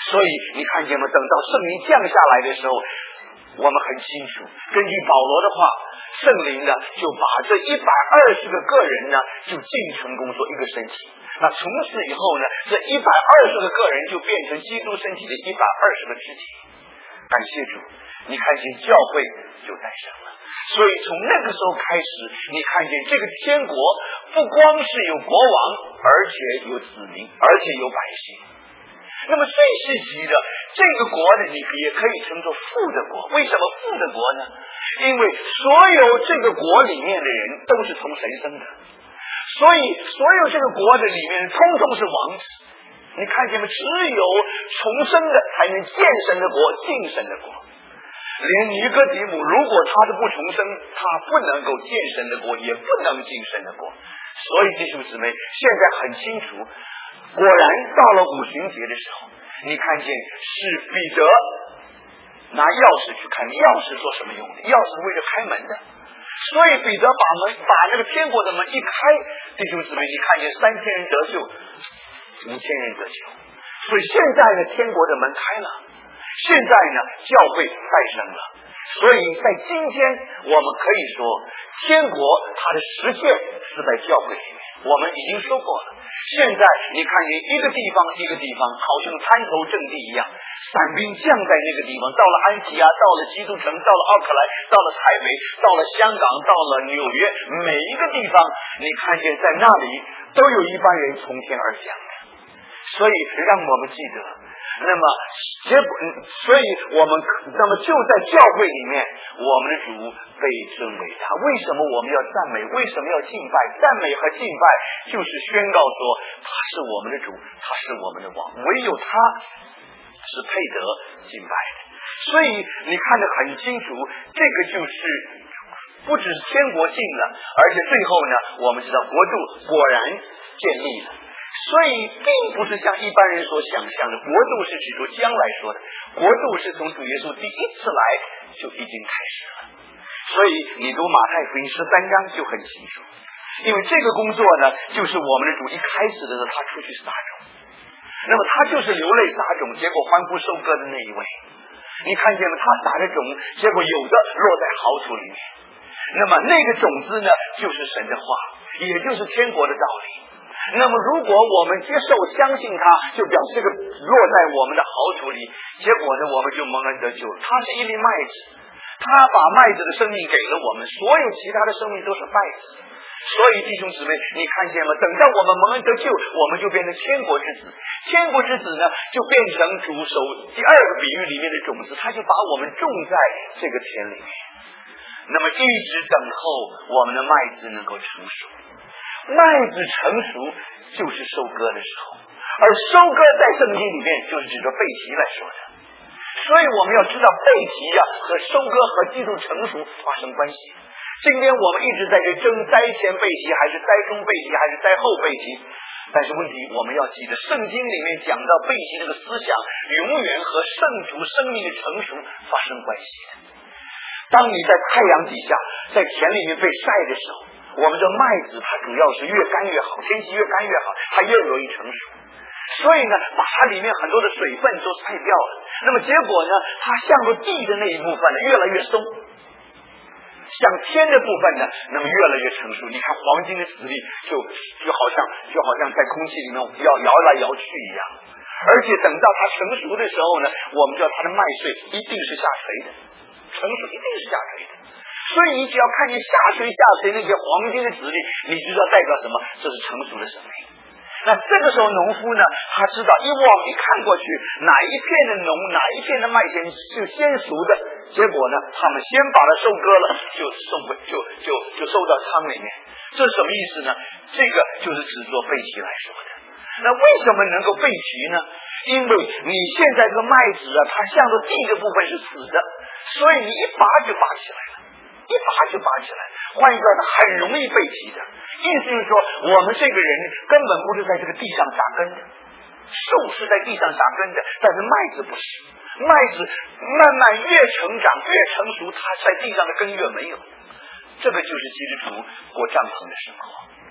所以你看见吗？等到圣灵降下来的时候，我们很清楚，根据保罗的话，圣灵呢就把这一百二十个个人呢就尽成功做一个身体。那从此以后呢，这一百二十个个人就变成基督身体的一百二十个肢体。感谢主，你看见教会就诞生了。所以从那个时候开始，你看见这个天国不光是有国王，而且有子民，而且有百姓。那么最世纪的这个国呢，你也可以称作父的国。为什么父的国呢？因为所有这个国里面的人都是从神生的，所以所有这个国的里面通通是王子。你看见吗？只有重生的才能见神的国，进神的国。连尼哥底母如果他是不重生，他不能够见神的国，也不能进神的国。所以弟兄姊妹，现在很清楚，果然到了五旬节的时候，你看见是彼得拿钥匙去看，钥匙做什么用的？钥匙为了开门的。所以彼得把门把那个天国的门一开，弟兄姊妹，你看见三千人得救，五千人得救。所以现在呢，天国的门开了，现在呢，教会诞生了。所以在今天我们可以说，天国它的实践是在教会里面。我们已经说过了，现在你看见一个地方一个地方好像滩头阵地一样，伞兵降在那个地方，到了安提阿，到了基督城，到了奥克莱，到了台北，到了香港，到了纽约，每一个地方你看见在那里都有一班人从天而降的。所以让我们记得，那么结果，所以我们那么就在教会里面，我们的主被尊为他。为什么我们要赞美？为什么要敬拜？赞美和敬拜就是宣告说他是我们的主，他是我们的王，唯有他是配得敬拜的。所以你看得很清楚，这个就是不只是天国进了，而且最后呢，我们知道国度果然建立了。所以并不是像一般人所想象的，国度是指着将来说的，国度是从主耶稣第一次来就已经开始了。所以你读马太福音十三章就很清楚，因为这个工作呢，就是我们的主一开始的时候他出去撒种，那么他就是流泪撒种，结果欢呼收割的那一位。你看见了他撒的种，结果有的落在好土里面，那么那个种子呢，就是神的话，也就是天国的道理。那么如果我们接受相信他，就表示这个落在我们的好土里，结果呢我们就蒙恩得救。他是一粒麦子，他把麦子的生命给了我们，所有其他的生命都是麦子。所以弟兄姊妹，你看见吗？等到我们蒙恩得救，我们就变成天国之子。天国之子呢，就变成主手第二个比喻里面的种子，他就把我们种在这个田里面，那么一直等候我们的麦子能够成熟。麦子成熟就是收割的时候，而收割在圣经里面就是指着背题来说的。所以我们要知道背题啊和收割和基督成熟发生关系。今天我们一直在这争灾前背题还是灾中背题还是灾后背题，但是问题我们要记得，圣经里面讲到背题这个思想永远和圣徒生命的成熟发生关系的。当你在太阳底下在田里面被晒的时候，我们这麦子它主要是越干越好，天气越干越好，它越容易成熟。所以呢，把它里面很多的水分都晒掉了，那么结果呢，它向着地的那一部分呢越来越松，向天的部分呢，那么越来越成熟。你看黄金的籽粒就就好像就好像在空气里面要摇来摇去一样。而且等到它成熟的时候呢，我们知道它的麦穗一定是下垂的，成熟一定是下垂的。所以你只要看见下垂下垂那些黄金的籽粒，你知道代表什么？这是成熟的生命。那这个时候农夫呢，他知道一望一看过去，哪一片的农哪一片的麦田是先熟的，结果呢他们先把它收割了，就送回就就就收到仓里面。这是什么意思呢？这个就是指作背题来说的。那为什么能够背题呢？因为你现在这个麦子啊，它向着地的部分是死的，所以你一拔就拔起来了，一拔就拔起来。换一个呢，很容易背题的。意思是说，我们这个人根本不是在这个地上扎根的，树是在地上扎根的，但是麦子不是。麦子慢慢越成长越成熟，它在地上的根越没有。这个就是基督徒过帐篷的生活。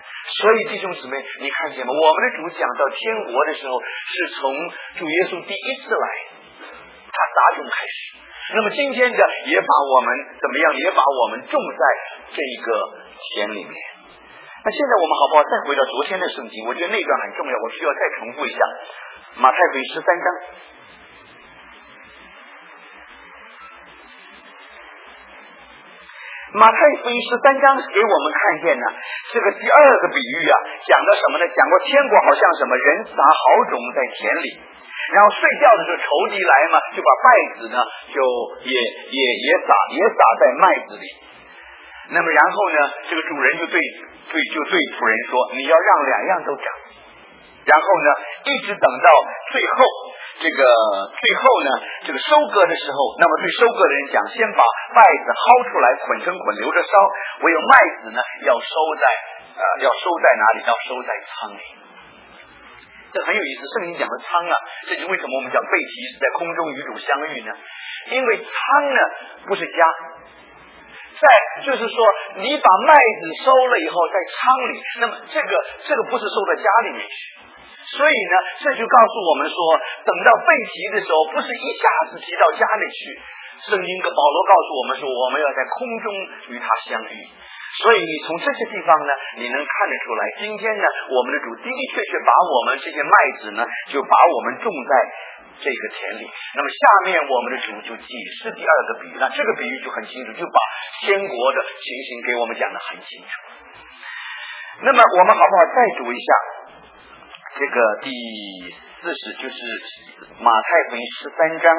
所以弟兄姊妹，你看见吗？我们的主讲到天国的时候，是从主耶稣第一次来，他撒种开始。那么今天的也把我们怎么样？也把我们种在这个田里面。那现在我们好不好再回到昨天的圣经？我觉得那段很重要，我需要再重复一下。马太福音十三章。马太福音十三章给我们看见呢，这个第二个比喻啊，讲的什么呢？讲过天国好像什么人撒好种在田里，然后睡觉的时候仇敌来嘛，就把稗子呢就也也也撒也撒在麦子里。那么然后呢，这个主人就对对就对仆人说，你要让两样都长。然后呢，一直等到最后，这个最后呢，这个收割的时候，那么对收割的人讲，先把麦子薅出来，捆成捆留着烧；唯有麦子呢，要收在呃，要收在哪里？要收在仓里。这很有意思，圣经讲的仓啊，这就为什么我们讲背题是在空中与主相遇呢？因为仓呢不是家。在就是说，你把麦子收了以后，在仓里，那么这个这个不是收到家里面去。所以呢，这就告诉我们说，等到被提的时候，不是一下子提到家里去。圣经跟保罗告诉我们说，我们要在空中与他相遇。所以你从这些地方呢，你能看得出来，今天呢，我们的主的的确确把我们这些麦子呢，就把我们种在这个田里。那么下面我们的主就解释第二个比喻，那这个比喻就很清楚，就把天国的情形给我们讲得很清楚。那么我们好不好再读一下这个第四十，就是马太福音十三章，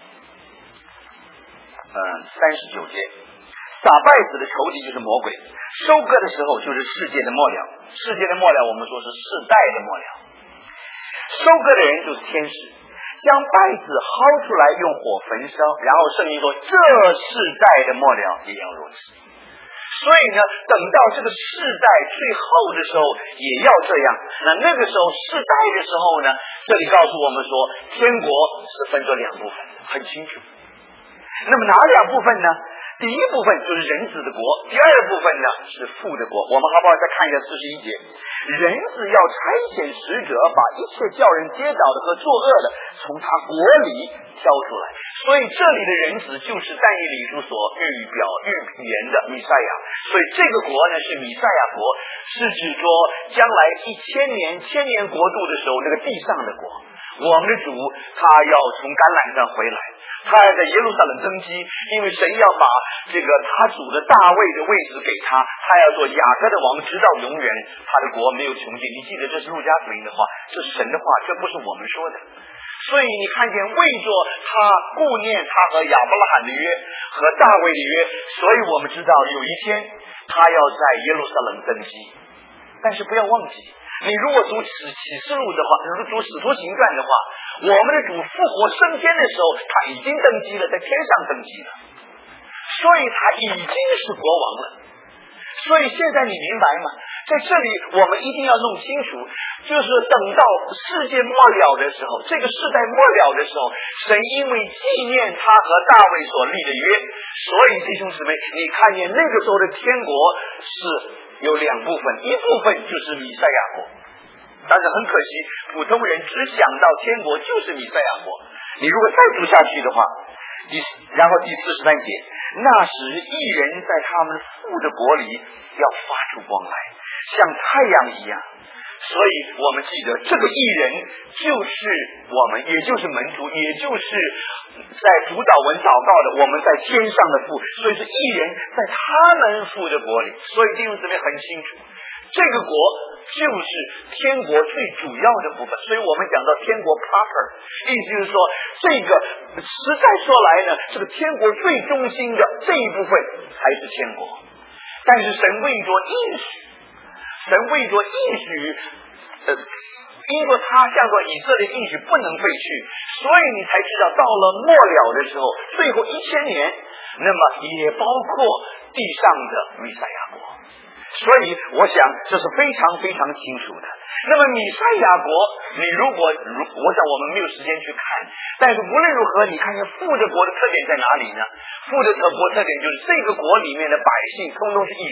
嗯，三十九节。撒稗子的仇敌就是魔鬼，收割的时候就是世界的末了。世界的末了，我们说是世代的末了。收割的人就是天使，将稗子薅出来，用火焚烧。然后圣经说，这世代的末了也要如此。所以呢，等到这个世代最后的时候也要这样。那那个时候世代的时候呢，这里告诉我们说，天国是分作两部分，很清楚。那么哪两部分呢？第一部分就是人子的国，第二部分呢是父的国。我们好不好再看一下四十一节？人子要差遣使者，把一切叫人跌倒的和作恶的从他国里挑出来。所以这里的人子就是但以理书所预表预言的弥赛亚。所以这个国呢是弥赛亚国，是指说将来一千年千年国度的时候，那个地上的国。我们的主他要从橄榄上回来，他要在耶路撒冷登基，因为神要把这个他主的大卫的位置给他，他要做雅各的王，直到永远，他的国没有穷尽。你记得这是路加福音的话，这是神的话，这不是我们说的。所以你看见为着他顾念他和亚伯拉罕的约和大卫的约，所以我们知道有一天他要在耶路撒冷登基。但是不要忘记，你如果读启示录的话，如果读使徒行传的话，我们的主复活升天的时候，他已经登基了，在天上登基了，所以他已经是国王了。所以现在你明白吗？在这里我们一定要弄清楚，就是等到世界末了的时候，这个世代末了的时候，神因为纪念他和大卫所立的约，所以弟兄姊妹，你看见那个时候的天国是有两部分，一部分就是弥赛亚国，但是很可惜普通人只想到天国就是弥赛亚国。你如果再读下去的话，第然后第四十三节，那时义人在他们父的国里要发出光来，像太阳一样。所以我们记得这个义人就是我们，也就是门徒，也就是在主导文祷告的我们在天上的父，所以是义人在他们父的国里。所以弟兄姊妹很清楚，这个国就是天国最主要的部分。所以我们讲到天国 proper， 意思就是说，这个实在说来呢，这个天国最中心的这一部分才是天国。但是神为着应许，神为着应许，呃，因为他向着以色列应许不能废去，所以你才知道到了末了的时候，最后一千年，那么也包括地上的弥赛亚国。所以我想这是非常非常清楚的。那么弥赛亚国，你如果如我想我们没有时间去看，但是无论如何，你看见父的国的特点在哪里呢？父的国特点就是这个国里面的百姓通通是义人，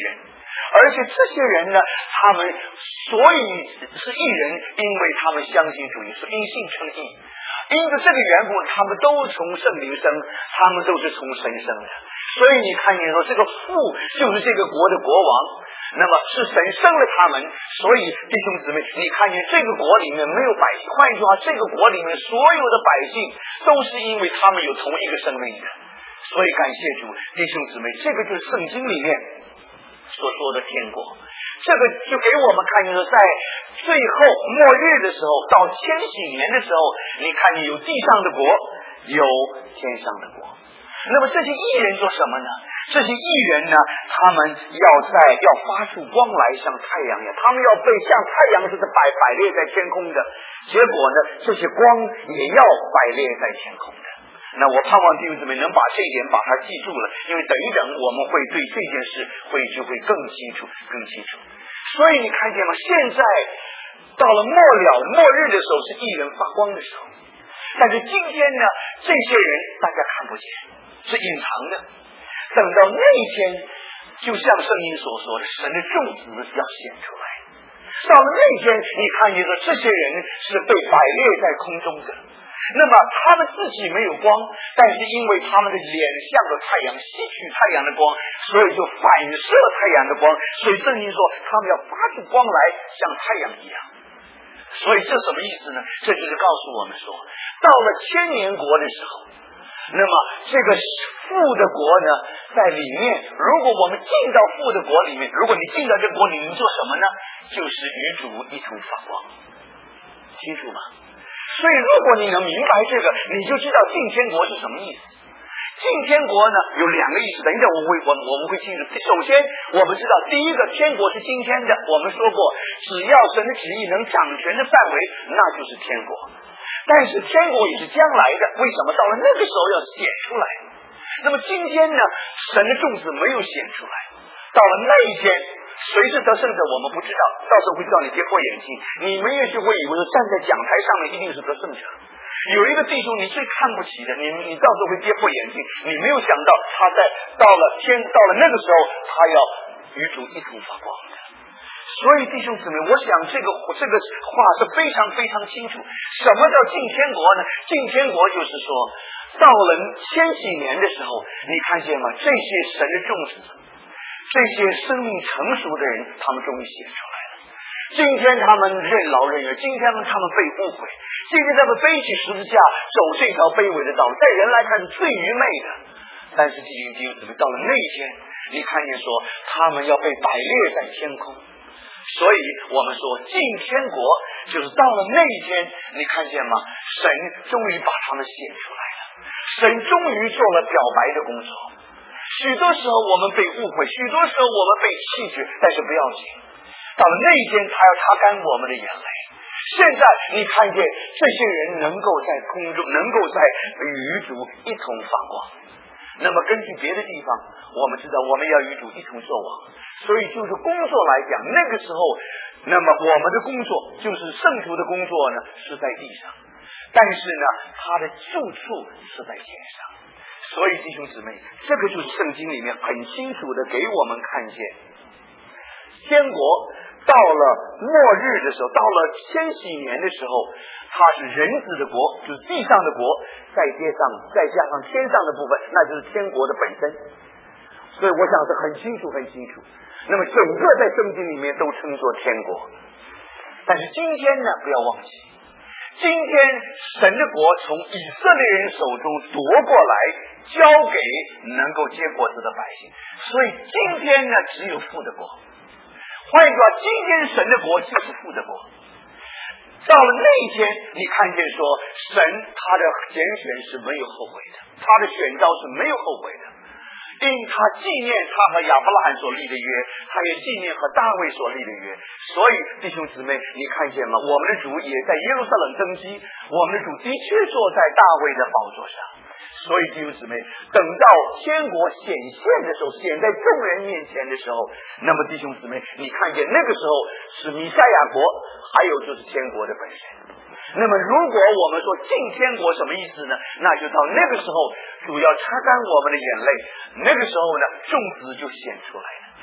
而且这些人呢，他们所以是义人，因为他们相信主耶稣，因信称义。因着这个缘故，他们都从圣灵生，他们都是从神生的。所以你看见说，这个父就是这个国的国王，那么是神生了他们。所以弟兄姊妹，你看见这个国里面没有百姓，换句话，这个国里面所有的百姓都是因为他们有同一个生命的。所以感谢主，弟兄姊妹，这个就是圣经里面所说的天国。这个就给我们看见说，在最后末日的时候，到千禧年的时候，你看见有地上的国，有天上的国。那么这些义人做什么呢？这些义人呢，他们要在要发出光来，像太阳一样，他们要被像太阳似的摆摆列在天空的。结果呢，这些光也要摆列在天空的。那我盼望弟兄姊妹能把这一点把它记住了，因为等一等我们会对这件事会就会更清楚更清楚。所以你看见吗？现在到了末了末日的时候，是义人发光的时候，但是今天呢，这些人大家看不见，是隐藏的。等到那一天，就像圣经所说的，神的众子要显出来。到了那一天，你看见说这些人是被摆列在空中的。那么他们自己没有光，但是因为他们的脸向着太阳，吸取太阳的光，所以就反射太阳的光。所以圣经说他们要发出光来，像太阳一样。所以这什么意思呢？这就是告诉我们说，到了千年国的时候，那么这个父的国呢，在里面，如果我们进到父的国里面，如果你进到这个国里面做什么呢？就是与主一同发光，清楚吗？所以如果你能明白这个，你就知道进天国是什么意思。进天国呢有两个意思，等一下我会我我们会清楚。首先我们知道第一个天国是今天的，我们说过只要神的旨意能掌权的范围，那就是天国。但是天国也是将来的，为什么到了那个时候要显出来？那么今天呢，神的众子没有显出来，到了那一天谁是得胜者我们不知道，到时候会叫你跌破眼镜。你们也许会以为站在讲台上面一定是得胜者。有一个弟兄你最看不起的，你你到时候会跌破眼镜。你没有想到他在到了天到了那个时候，他要与主一同发光的。所以弟兄姊妹，我想这个这个话是非常非常清楚。什么叫进天国呢？进天国就是说，到了千禧年的时候，你看见吗？这些神的众子，这些生命成熟的人，他们终于显出来了。今天他们任劳任怨，今天他们被误会，今天他们背起十字架走这条卑微的道路，在人来看是最愚昧的。但是弟兄弟兄姊妹，到了那一天，你看见说他们要被摆列在天空。所以我们说进天国就是到了那一天，你看见吗？神终于把他们显出来了，神终于做了表白的工作。许多时候我们被误会，许多时候我们被弃绝，但是不要紧，到了那一天他要擦干我们的眼泪。现在你看见这些人能够在空中，能够在与主一同发光。那么根据别的地方，我们知道我们要与主一同作王，所以就是工作来讲，那个时候那么我们的工作就是圣徒的工作呢是在地上，但是呢他的住处是在天上。所以弟兄姊妹，这个就是圣经里面很清楚的给我们看见，天国到了末日的时候，到了千禧年的时候，它是人子的国，就是地上的国，再接上再加上天上的部分，那就是天国的本身。所以我想是很清楚很清楚。那么整个在圣经里面都称作天国。但是今天呢，不要忘记，今天神的国从以色列人手中夺过来，交给能够结果子的百姓。所以今天呢，只有父的国。换句话，今天神的国就是父的国。到了那一天，你看见说神他的拣选是没有后悔的，他的选召是没有后悔的，因他纪念他和亚伯拉罕所立的约，他也纪念和大卫所立的约。所以弟兄姊妹，你看见吗？我们的主也在耶路撒冷登基，我们的主的确坐在大卫的宝座上。所以弟兄姊妹，等到天国显现的时候，显在众人面前的时候，那么弟兄姊妹，你看见那个时候是弥赛亚国，还有就是天国的本身。那么如果我们说进天国什么意思呢？那就到那个时候主要擦干我们的眼泪，那个时候呢众子就显出来了。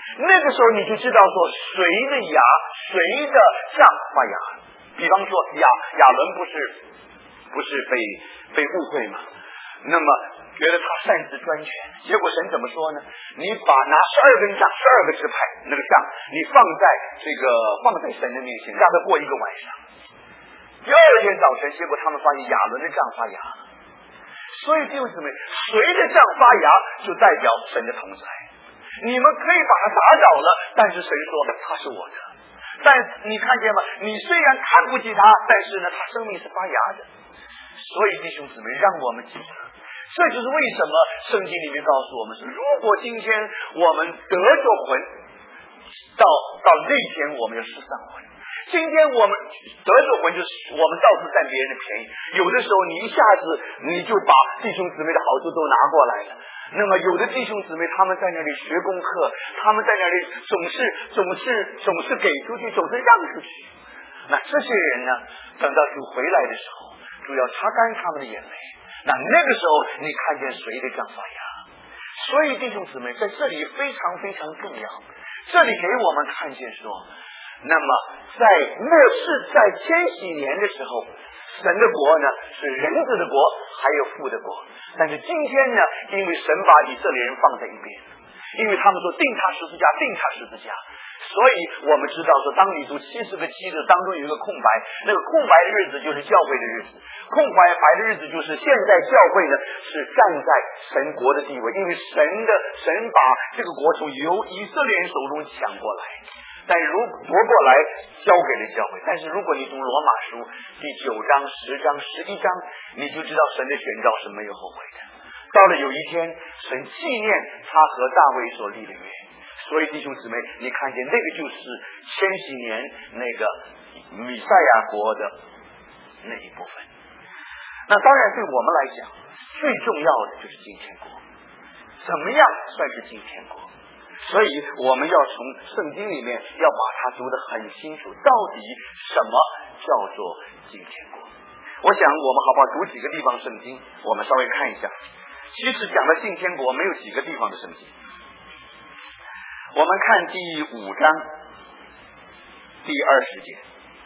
那个时候你就知道说谁的牙谁的杖发芽。比方说亚亚伦不是不是被被误会吗？那么觉得他擅自专权，结果神怎么说呢？你把拿十二根杖，十二个支派那个杖，你放在这个放在神的面前，让他过一个晚上。第二天早晨，结果他们发现亚伦的杖发芽了。所以弟兄姊妹，谁的杖发芽，就代表神的同在。你们可以把他打倒了，但是神说他是我的。但你看见吗？你虽然看不起他，但是呢，他生命是发芽的。所以弟兄姊妹，让我们记得，这就是为什么圣经里面告诉我们是：如果今天我们得着魂，到到那天我们要失散魂。今天我们得着魂，就是我们到处占别人的便宜。有的时候你一下子你就把弟兄姊妹的好处都拿过来了。那么有的弟兄姊妹他们在那里学功课，他们在那里总是总是总是给出去，总是让出去。那这些人呢，等到主回来的时候，主要擦干他们的眼泪。那那个时候你看见谁的杖发芽。所以弟兄姊妹在这里非常非常重要。这里给我们看见说，那么在末世在千禧年的时候，神的国呢是人子的国，还有父的国。但是今天呢，因为神把以色列人放在一边，因为他们说定他十字架，定他十字架，所以我们知道说，当你读七十个七日当中有一个空白，那个空白的日子就是教会的日子，空白白的日子就是现在教会呢是站在神国的地位，因为神的神把这个国从由以色列人手中抢过来，但如夺过来交给了教会。但是如果你读罗马书第九章、十章、十一章，你就知道神的选召是没有后悔的。到了有一天，神纪念他和大卫所立的约。所以弟兄姊妹，你看见那个就是千禧年那个弥赛亚国的那一部分。那当然对我们来讲，最重要的就是今天国。怎么样算是今天国？所以我们要从圣经里面要把它读得很清楚，到底什么叫做今天国。我想我们好不好读几个地方圣经，我们稍微看一下。其实讲到今天国没有几个地方的圣经。我们看第五章第二十节，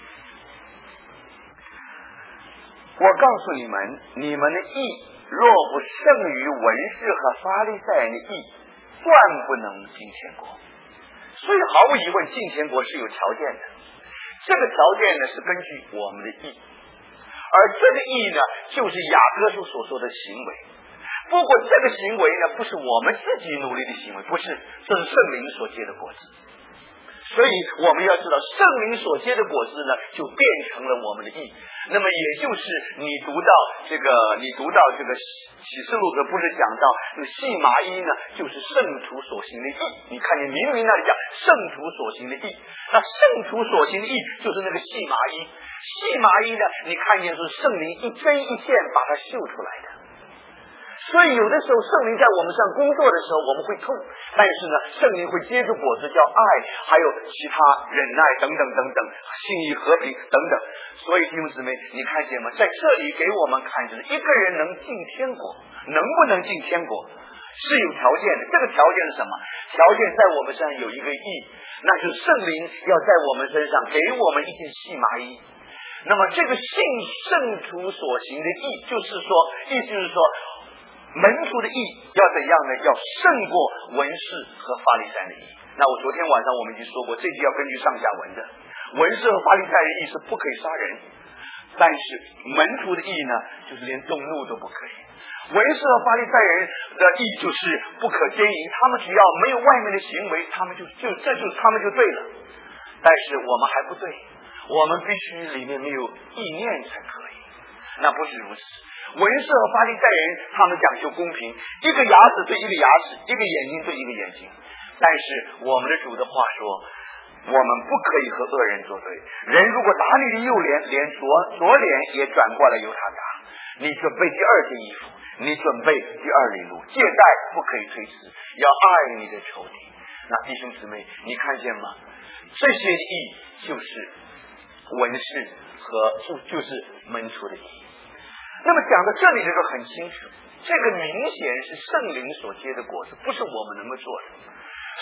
我告诉你们，你们的义若不胜于文士和法利赛人的义，断不能进天国。所以毫无疑问，进天国是有条件的。这个条件呢是根据我们的义，而这个义呢就是雅各书所说的行为。不过这个行为呢不是我们自己努力的行为，不是，这是圣灵所结的果子。所以我们要知道，圣灵所结的果子呢就变成了我们的义。那么也就是你读到这个你读到这个启示录的，不是讲到那个细麻衣呢就是圣徒所行的义。你看见明明那里讲圣徒所行的义，那圣徒所行的义就是那个细麻衣。细麻衣呢你看见是圣灵一针一线把它绣出来的。所以有的时候圣灵在我们上工作的时候我们会痛，但是呢圣灵会结出果子叫爱，还有其他忍耐等等等等，信义和平等等。所以弟兄姊妹你看见吗？在这里给我们看就是一个人能进天国，能不能进天国是有条件的。这个条件是什么？条件在我们身上有一个义，那就是圣灵要在我们身上给我们一件细麻衣。那么这个信圣徒所行的义，就是说意思就是说门徒的义要怎样呢？要胜过文士和法利赛人的义。那我昨天晚上我们已经说过，这句要根据上下文的。文士和法利赛人的义是不可以杀人，但是门徒的义呢，就是连动怒都不可以。文士和法利赛人的义就是不可奸淫，他们只要没有外面的行为，他们就就这就他们就对了。但是我们还不对，我们必须里面没有意念才可以。那不是如此。文士和法利赛人他们讲究公平，一个牙齿对一个牙齿，一个眼睛对一个眼睛。但是我们的主的话说，我们不可以和恶人作对。人如果打你的右脸，连左左脸也转过来由他打。你准备第二件衣服，你准备第二里路，借贷不可以推辞，要爱你的仇敌。那弟兄姊妹，你看见吗？这些的义就是文士和就就是门徒的义。那么讲到这里的时候很清楚，这个明显是圣灵所结的果子，不是我们能够做的。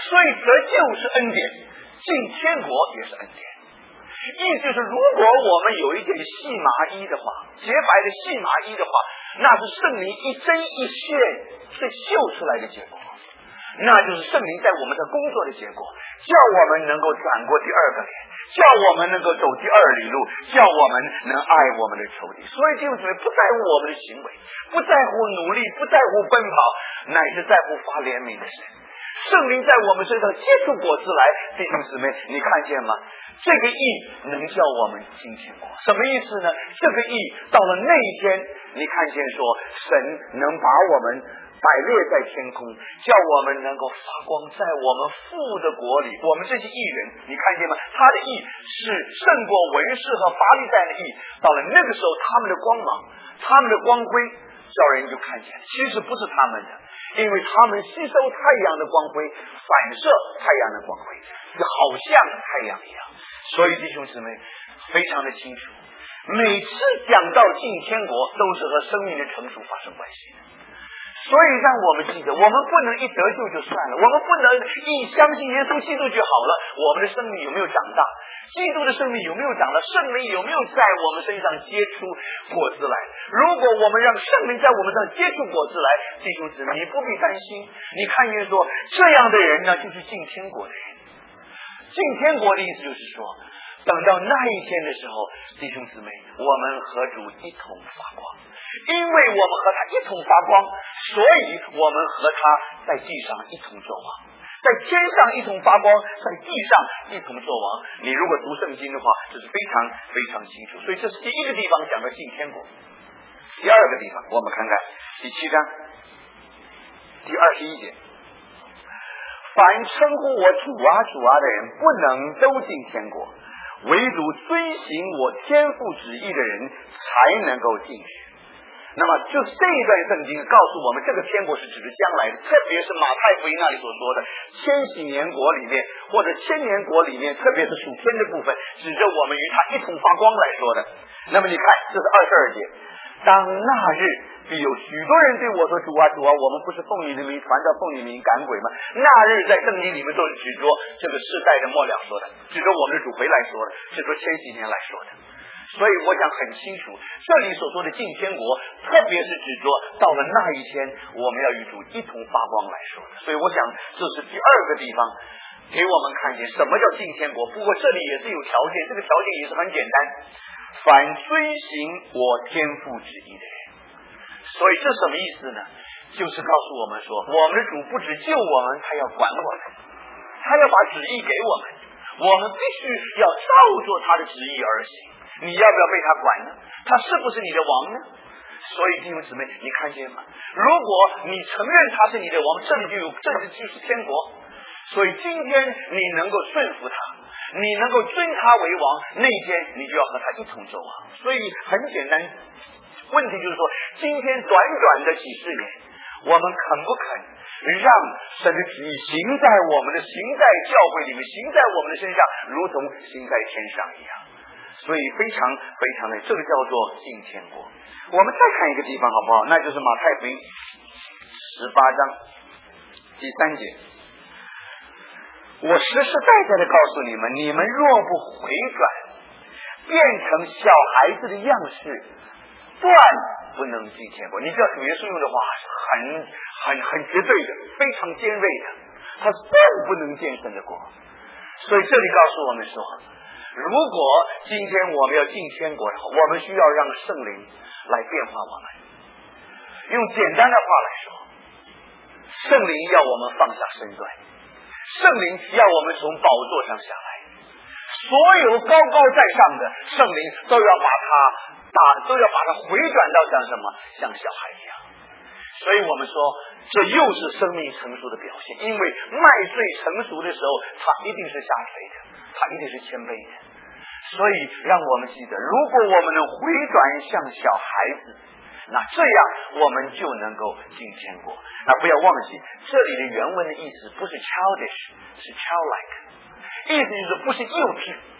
所以得救是恩典，进天国也是恩典。意思就是，如果我们有一件细麻衣的话，洁白的细麻衣的话，那是圣灵一针一线是绣出来的结果，那就是圣灵在我们的工作的结果，叫我们能够转过第二个脸，叫我们能够走第二里路，叫我们能爱我们的仇敌。所以弟兄姊妹，不在乎我们的行为，不在乎努力，不在乎奔跑，乃是在乎发怜悯的神。圣灵在我们身上结出果子来，弟兄姊妹，你看见吗？这个义能叫我们进天国，什么意思呢？这个义到了那一天，你看见说神能把我们摆列在天空，叫我们能够发光在我们父的国里。我们这些义人，你看见吗？他的义是胜过文士和法利赛的义。到了那个时候，他们的光芒，他们的光辉，叫人就看见，其实不是他们的，因为他们吸收太阳的光辉，反射太阳的光辉，就好像太阳一样。所以弟兄姊妹非常的清楚，每次讲到进天国都是和生命的成熟发生关系的。所以让我们记得，我们不能一得救就算了，我们不能一相信耶稣基督就好了。我们的生命有没有长大？基督的生命有没有长大？圣灵有没有在我们身上结出果子来？如果我们让圣灵在我们上结出果子来，弟兄姊妹，你不必担心。你看见说这样的人呢，就是进天国的人。进天国的意思就是说，等到那一天的时候，弟兄姊妹，我们和主一同发光，因为我们和他一同发光，所以我们和他在地上一同作王，在天上一同发光，在地上一同作王。你如果读圣经的话，这是非常非常清楚。所以这是第一个地方讲到进天国。第二个地方我们看看第七章第二十一节，凡称呼我主啊主啊的人，不能都进天国，唯独遵行我天父旨意的人才能够进去。那么就是这一段圣经告诉我们，这个天国是指的将来的，特别是马太福音那里所说的千禧年国里面，或者千年国里面，特别是属天的部分，指着我们与他一同发光来说的。那么你看，这是二十二节，当那日必有许多人对我说，主啊主啊，我们不是奉你的名传道，奉你的名赶鬼吗？那日在圣经里面都是指着这个世代的末了说的，指着我们的主回来说的，指着千禧年来说的。所以我想很清楚，这里所说的进天国，特别是指着到了那一天我们要与主一同发光来说的。所以我想这是第二个地方给我们看见什么叫进天国。不过这里也是有条件，这个条件也是很简单，凡遵行我天父旨意的人。所以这什么意思呢？就是告诉我们说，我们的主不只救我们，他要管我们，他要把旨意给我们，我们必须要照着他的旨意而行。你要不要被他管呢？他是不是你的王呢？所以弟兄姊妹，你看见吗？如果你承认他是你的王，这里就有，这里就是天国。所以今天你能够顺服他，你能够尊他为王，那一天你就要和他一同做王。所以很简单，问题就是说，今天短短的几十年，我们肯不肯让神的旨意行在我们的，行在教会里面，行在我们的身上，如同行在天上一样。所以非常非常的，这个叫做进天国。我们再看一个地方好不好？那就是马太福音十八章第三节，我实实在在的告诉你们，你们若不回转，变成小孩子的样式，断不能进天国。你知道主耶稣用的话是很很很绝对的，非常尖锐的，他断不能见神的国。所以这里告诉我们说，如果今天我们要进天国的话，我们需要让圣灵来变化我们。用简单的话来说，圣灵要我们放下身段，圣灵要我们从宝座上下来，所有高高在上的圣灵都要把它打，都要把它回转到像什么，像小孩一样。所以我们说，这又是生命成熟的表现。因为麦穗成熟的时候，它一定是下垂的，它一定是谦卑的。所以让我们记得，如果我们能回转像小孩子，那这样我们就能够进天国。那不要忘记，这里的原文的意思不是 childish， 是 childlike， 意思就是不是幼稚。所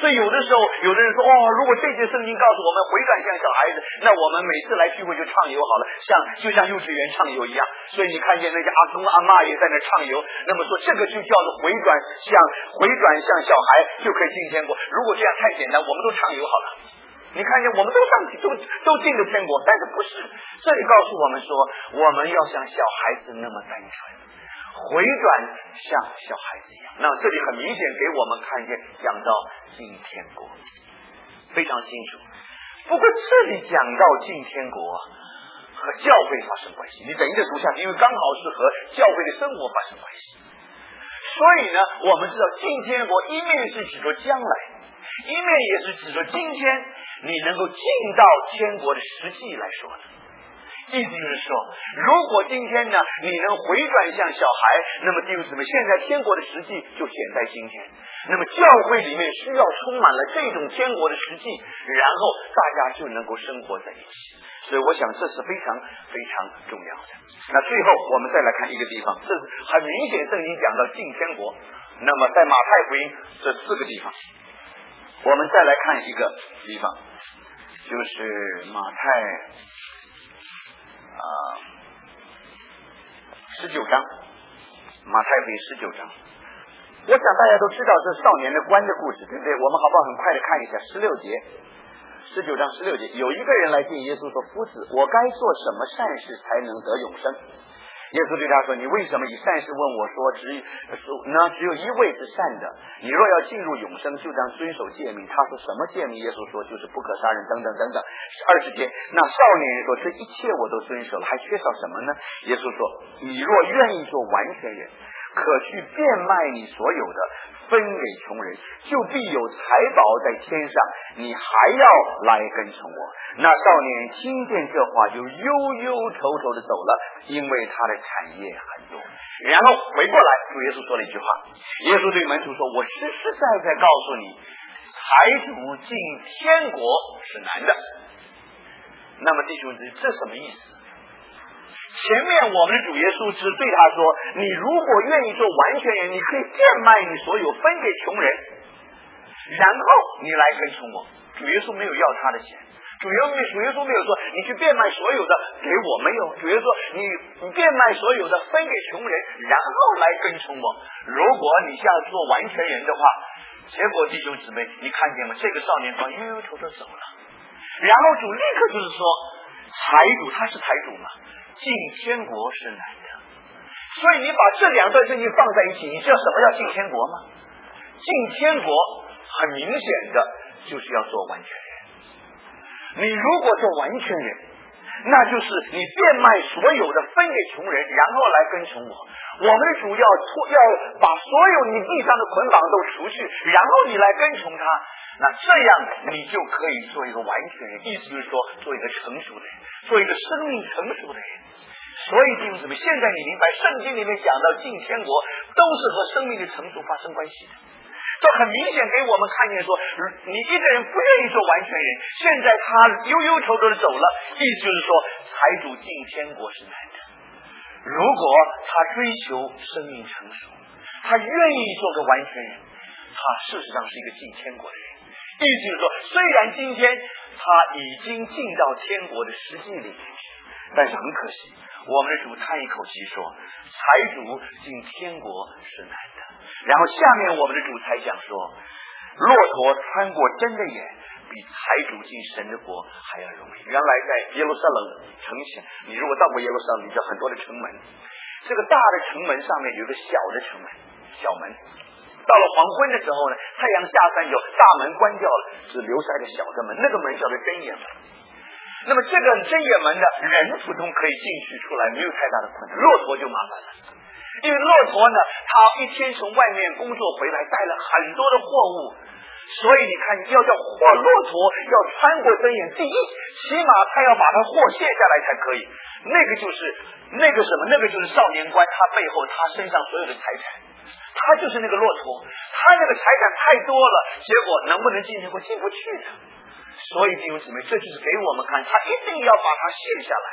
所以有的时候有的人说，哦，如果这节圣经告诉我们回转向小孩子，那我们每次来聚会就唱游好了，像就像幼稚园唱游一样。所以你看见那些阿公阿嬷也在那唱游，那么说这个就叫做回转向回转向小孩就可以进天国。如果这样太简单，我们都唱游好了，你看见我们都上都都进了天国，但是不是？这里告诉我们说，我们要像小孩子那么单纯，回转像小孩子一样。那这里很明显给我们看见讲到进天国，非常清楚。不过这里讲到进天国和教会发生关系，你等一着读下去，因为刚好是和教会的生活发生关系。所以呢，我们知道进天国一面是指着将来，一面也是指着今天你能够进到天国的实际来说的。意思就是说，如果今天呢你能回转向小孩，那么弟兄姊妹，现在天国的实际就显在今天。那么教会里面需要充满了这种天国的实际，然后大家就能够生活在一起。所以我想这是非常非常重要的。那最后我们再来看一个地方，这是很明显圣经讲到进天国。那么在马太福音这四个地方，我们再来看一个地方，就是马太啊十九章，马太福音十九章。我想大家都知道这少年的官的故事，对不对？我们好不好很快的看一下十六节，十九章十六节，有一个人来见耶稣说，夫子，我该做什么善事才能得永生？耶稣对他说，你为什么以善事问我？说只呢只有一位是善的，你若要进入永生，就当遵守诫命。他说什么诫命？耶稣说就是不可杀人等等等等。二十节，那少年人说，这一切我都遵守了，还缺少什么呢？耶稣说，你若愿意做完全人，可去变卖你所有的，分给穷人，就必有财宝在天上，你还要来跟从我。那少年听见这话，就忧忧愁愁的走了，因为他的产业很多。然后回过来，主耶稣说了一句话，耶稣对门徒说，我实实在在告诉你，财主进天国是难的。那么弟兄姊妹，这什么意思？前面我们的主耶稣只对他说，你如果愿意做完全人，你可以变卖你所有，分给穷人，然后你来跟从我。主耶稣没有要他的钱，主耶稣主耶稣没有说你去变卖所有的给我，没有。主耶稣说你你变卖所有的分给穷人，然后来跟从我。如果你下次做完全人的话，结果弟兄姊妹，你看见吗？这个少年官悠悠愁愁走了，然后主立刻就是说，财主他是财主嘛，进天国是难的。所以你把这两段圣经放在一起，你知道什么叫进天国吗？进天国很明显的就是要做完全人。你如果做完全人，那就是你变卖所有的分给穷人，然后来跟从我。我们的主要要把所有你地上的捆绑都除去，然后你来跟从他，那这样你就可以做一个完全人。意思就是说，做一个成熟的人，做一个生命成熟的人。所以弟兄姊妹，现在你明白圣经里面讲到进天国都是和生命的成熟发生关系的。这很明显给我们看见说，你一个人不愿意做完全人，现在他忧忧愁愁的走了，意思就是说，财主进天国是难的。如果他追求生命成熟，他愿意做个完全人，他事实上是一个进天国的人。意思就是说，虽然今天他已经进到天国的实际里面去，但是很可惜，我们的主叹一口气说，财主进天国是难的。然后下面我们的主才讲说，骆驼穿过针的眼，比财主进神的国还要容易。原来在耶路撒冷城前，你如果到过耶路撒冷，你知道很多的城门，这个大的城门上面有一个小的城门，小门。到了黄昏的时候呢，太阳下山以后，大门关掉了，只留下一个小的门，那个门叫做针眼门。那么这个针眼门的人普通可以进去出来，没有太大的困难，骆驼就麻烦了。因为骆驼呢，他一天从外面工作回来，带了很多的货物，所以你看，要叫货骆驼要穿过针眼，第一，起码他要把他货卸下来才可以。那个就是那个什么，那个就是少年官他背后他身上所有的财产，他就是那个骆驼，他那个财产太多了，结果能不能进天国？进不去的。所以弟兄姊妹，这就是给我们看，他一定要把它卸下来。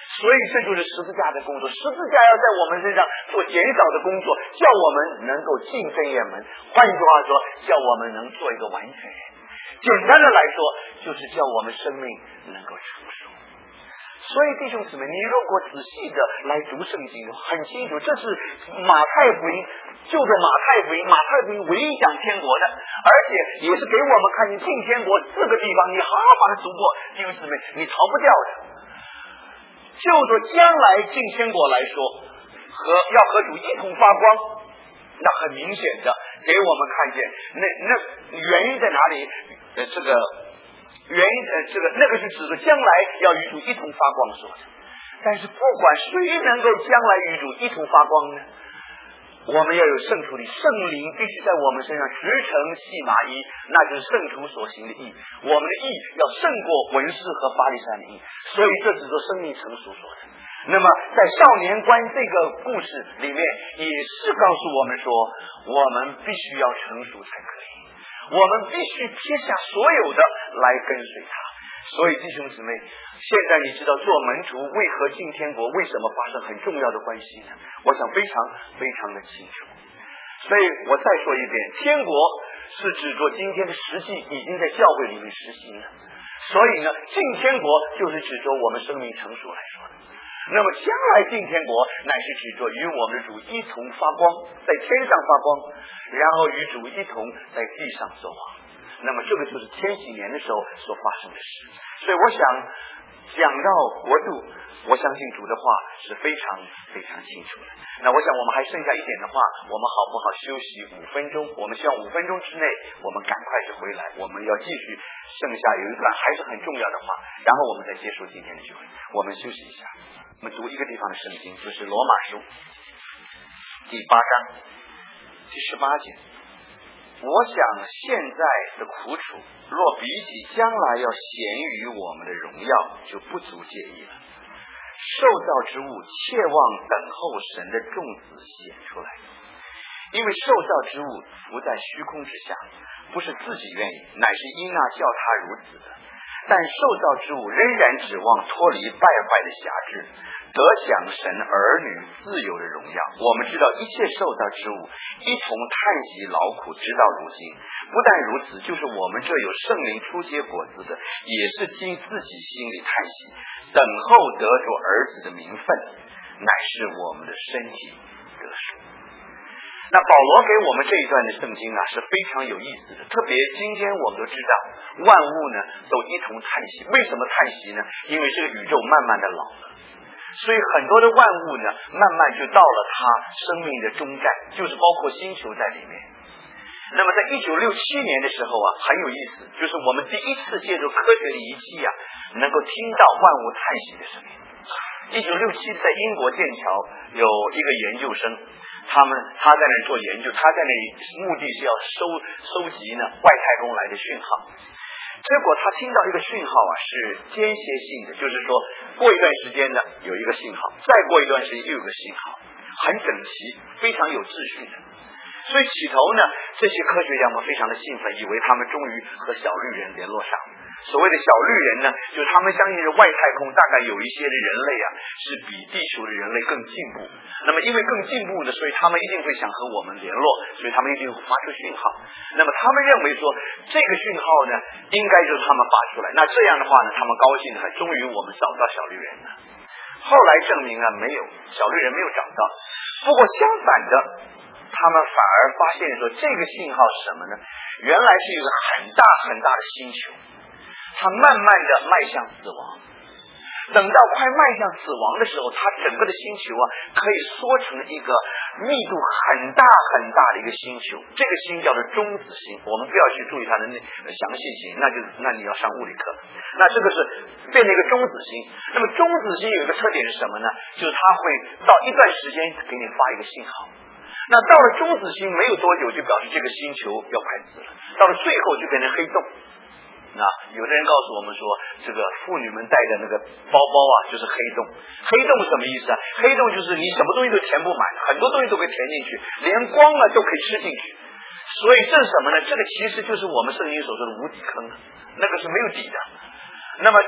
所以这就是十字架的工作，十字架要在我们身上做减少的工作，叫我们能够进真言门。换句话说，叫我们能做一个完全人。简单的来说，就是叫我们生命能够成熟。所以弟兄姊妹，你如果仔细的来读圣经，很清楚，这是马太福音，就着马太福音，马太福音唯一讲天国的，而且也是给我们看见进天国四个地方，你好好把它读过，弟兄姊妹，你逃不掉的。就着将来进天国来说，和要和主一同发光，那很明显的给我们看见，那那原因在哪里？呃，这个原因呃，这个那个是指的将来要与主一同发光说的。但是不管谁能够将来与主一同发光呢？我们要有圣徒的圣灵必须在我们身上直成细麻衣，那就是圣徒所行的义。我们的义要胜过文士和法利赛的义，所以这只是生命成熟说的。那么在少年观这个故事里面，也是告诉我们说，我们必须要成熟才可以，我们必须撇下所有的来跟随他。所以弟兄姊妹，现在你知道做门徒为何进天国为什么发生很重要的关系呢？我想非常非常的清楚。所以我再说一遍，天国是指着今天的实际已经在教会里面实行了，所以呢，进天国就是指着我们生命成熟来说的。那么将来进天国乃是指着与我们的主一同发光，在天上发光，然后与主一同在地上走王。那么这个就是千禧年的时候所发生的事。所以我想讲到国度，我相信主的话是非常非常清楚的。那我想我们还剩下一点的话，我们好不好休息五分钟？我们希望五分钟之内我们赶快就回来，我们要继续剩下有一段还是很重要的话，然后我们再结束今天的聚会。我们休息一下，我们读一个地方的圣经，就是罗马书第八章第十八节。我想现在的苦楚，若比起将来要显于我们的荣耀，就不足介意了。受造之物切望等候神的众子显出来，因为受造之物伏在虚空之下，不是自己愿意，乃是因那叫他如此的。但受造之物仍然指望脱离败坏的辖制，得享神儿女自由的荣耀。我们知道一切受造之物一同叹息劳苦，直到如今。不但如此，就是我们这有圣灵初结果子的，也是经自己心里叹息，等候得着儿子的名分，乃是我们的身体得赎。那保罗给我们这一段的圣经啊是非常有意思的，特别今天我们都知道万物呢都一同叹息。为什么叹息呢？因为这个宇宙慢慢的老了，所以很多的万物呢慢慢就到了它生命的终站，就是包括星球在里面。那么在一九六七年的时候啊，很有意思，就是我们第一次借助科学的仪器啊，能够听到万物叹息的声音。一九六七在英国剑桥有一个研究生，他们他在那里做研究，他在那里目的是要收收集呢外太空来的讯号。结果他听到一个讯号啊是间歇性的，就是说过一段时间呢有一个信号，再过一段时间又有个信号，很整齐，非常有秩序的。所以起头呢，这些科学家们非常的兴奋，以为他们终于和小绿人联络上。所谓的小绿人呢，就是他们相信是外太空大概有一些的人类啊，是比地球的人类更进步。那么因为更进步呢，所以他们一定会想和我们联络，所以他们一定会发出讯号。那么他们认为说，这个讯号呢，应该就是他们发出来。那这样的话呢，他们高兴的很，终于我们找到小绿人了。后来证明啊，没有，小绿人没有找到。不过相反的，他们反而发现说，这个信号是什么呢？原来是一个很大很大的星球，它慢慢的迈向死亡。等到快迈向死亡的时候，它整个的星球啊，可以缩成一个密度很大很大的一个星球。这个星叫做中子星，我们不要去注意它的那详细性，那就那你要上物理课。那这个是变成一个中子星。那么中子星有一个特点是什么呢？就是它会到一段时间给你发一个信号。那到了中子星没有多久，就表示这个星球要快死了，到了最后就变成黑洞。那有的人告诉我们说，这个妇女们带的那个包包啊，就是黑洞。黑洞什么意思啊？黑洞就是你什么东西都填不满，很多东西都可以填进去，连光啊都可以吃进去。所以这是什么呢？这个其实就是我们圣经所说的无底坑，那个是没有底的。那么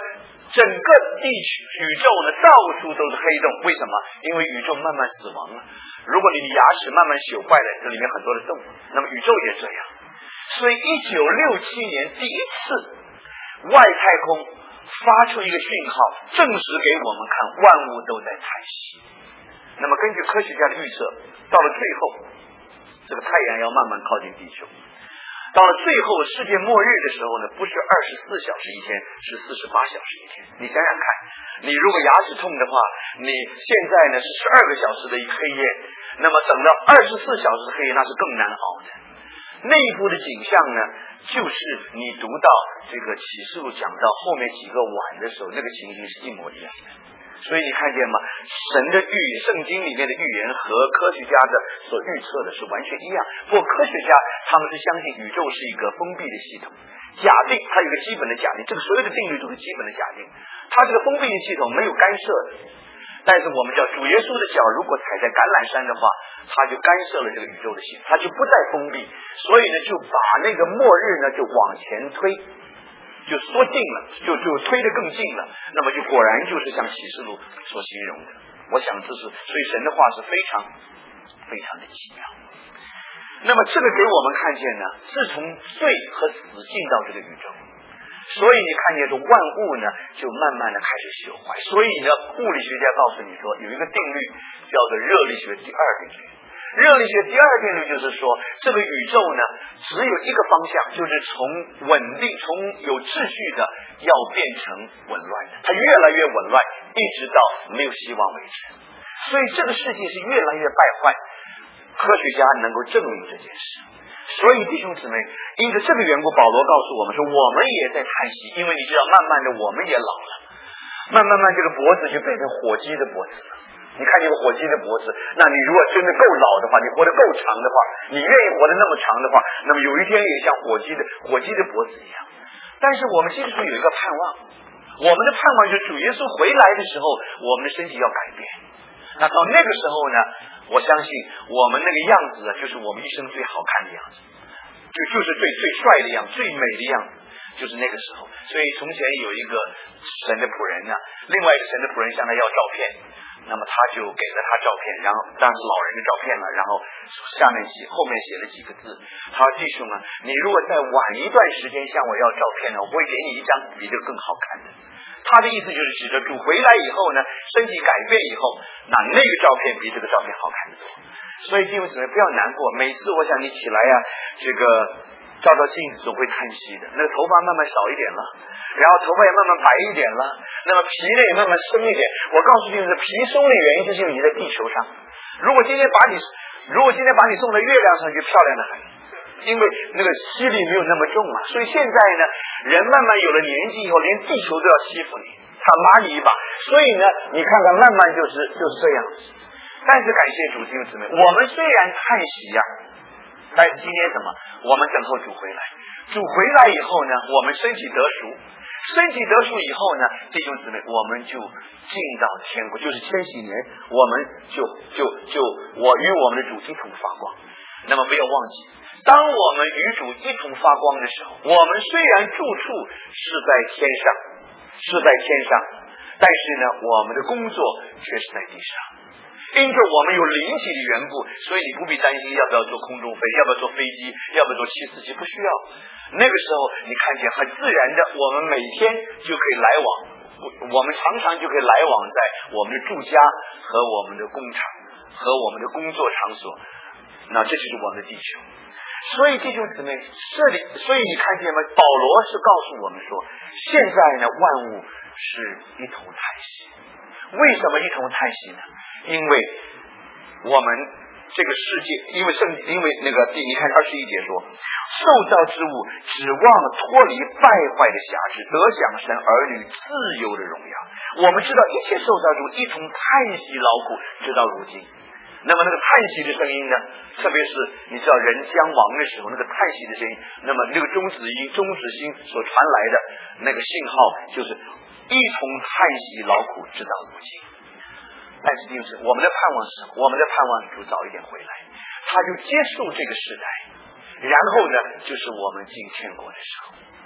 整个地区宇宙呢到处都是黑洞，为什么？因为宇宙慢慢死亡了。如果你的牙齿慢慢朽坏了，这里面很多的洞，那么宇宙也这样。所以一九六七年第一次外太空发出一个讯号，证实给我们看万物都在叹息。那么根据科学家的预测，到了最后这个太阳要慢慢靠近地球，到了最后世界末日的时候呢，不是二十四小时一天，是四十八小时一天。你想想看，你如果牙齿痛的话，你现在呢是十二个小时的一个黑夜，那么等到二十四小时的黑夜，那是更难熬的。那一部的景象呢，就是你读到这个启示录讲到后面几个晚的时候，那个情形是一模一样的。所以你看见吗？神的预言，圣经里面的预言和科学家的所预测的是完全一样。不过科学家他们是相信宇宙是一个封闭的系统，假定它有一个基本的假定，这个所有的定律都是基本的假定，它这个封闭的系统没有干涉的。但是我们叫主耶稣的脚如果踩在橄榄山的话，他就干涉了这个宇宙的系统，他就不再封闭，所以呢就把那个末日呢就往前推，就缩近了，就就推得更近了。那么就果然就是像启示录所形容的。我想这是，所以神的话是非常非常的奇妙。那么这个给我们看见呢，自从罪和死进到这个宇宙，所以你看见说万物呢就慢慢的开始朽坏。所以呢物理学家告诉你说有一个定律叫做热力学第二定律。热力学第二定律就是说，这个宇宙呢只有一个方向，就是从稳定从有秩序的要变成紊乱的，它越来越紊乱，一直到没有希望为止。所以这个世界是越来越败坏，科学家能够证明这件事。所以弟兄姊妹，因着这个缘故，保罗告诉我们说，我们也在叹息，因为你知道慢慢的我们也老了，慢慢慢这个脖子就变成火鸡的脖子了。你看这个火鸡的脖子，那你如果真的够老的话，你活得够长的话，你愿意活得那么长的话，那么有一天也像火鸡的火鸡的脖子一样。但是我们基督徒有一个盼望，我们的盼望就是主耶稣回来的时候，我们的身体要改变。那到那个时候呢，我相信我们那个样子啊，就是我们一生最好看的样子，就就是最最帅的样子，最美的样子，就是那个时候。所以从前有一个神的仆人呢，另外一个神的仆人向他要照片，那么他就给了他照片，然后当时老人的照片了，然后下面写后面写了几个字，他说弟兄啊，你如果再晚一段时间向我要照片呢，我会给你一张比这个更好看的。他的意思就是指着主回来以后呢，身体改变以后，那那个照片比这个照片好看得多。所以弟兄姊妹不要难过，每次我想你起来呀、啊，这个照照镜子总会叹息的，那个头发慢慢少一点了，然后头发也慢慢白一点了，那么皮呢也慢慢松一点。我告诉你，皮松的原因就是因为你在地球上，如果今天把你如果今天把你送到月亮上去，漂亮的很，因为那个吸力没有那么重嘛。所以现在呢，人慢慢有了年纪以后，连地球都要欺负你，他拉你一把。所以呢，你看看慢慢就是就是这样子。但是感谢主弟兄姊妹，我们虽然叹息呀、啊，但是今天什么？我们等候主回来。主回来以后呢，我们身体得赎，身体得赎以后呢，弟兄姊妹，我们就进到天国，就是千禧年，我们就就就我与我们的主一同发光。那么不要忘记，当我们与主一同发光的时候，我们虽然住处是在天上，是在天上，但是呢，我们的工作却是在地上。因着我们有灵体的缘故，所以你不必担心要不要坐空中飞，要不要坐飞机，要不要坐七四七，不需要。那个时候你看见很自然的，我们每天就可以来往，我们常常就可以来往在我们的住家和我们的工厂和我们的工作场所，那这就是我们的地球。所以弟兄姊妹，这里所以你看见吗？保罗是告诉我们说，现在呢万物是一同叹息。为什么一同叹息呢？因为我们这个世界，因为圣，因为那个第，你看二十一节说，受造之物指望脱离败坏的辖制，得享神儿女自由的荣耀。我们知道一切受造之物一同叹息劳苦，直到如今。那么那个叹息的声音呢，特别是你知道人将亡的时候，那个叹息的声音，那么那个中子音、中子星所传来的那个信号，就是一同叹息劳苦，直到如今。但是就是我们的盼望是什么？我们的盼望主早一点回来，他就结束这个时代，然后呢，就是我们进天国的时候。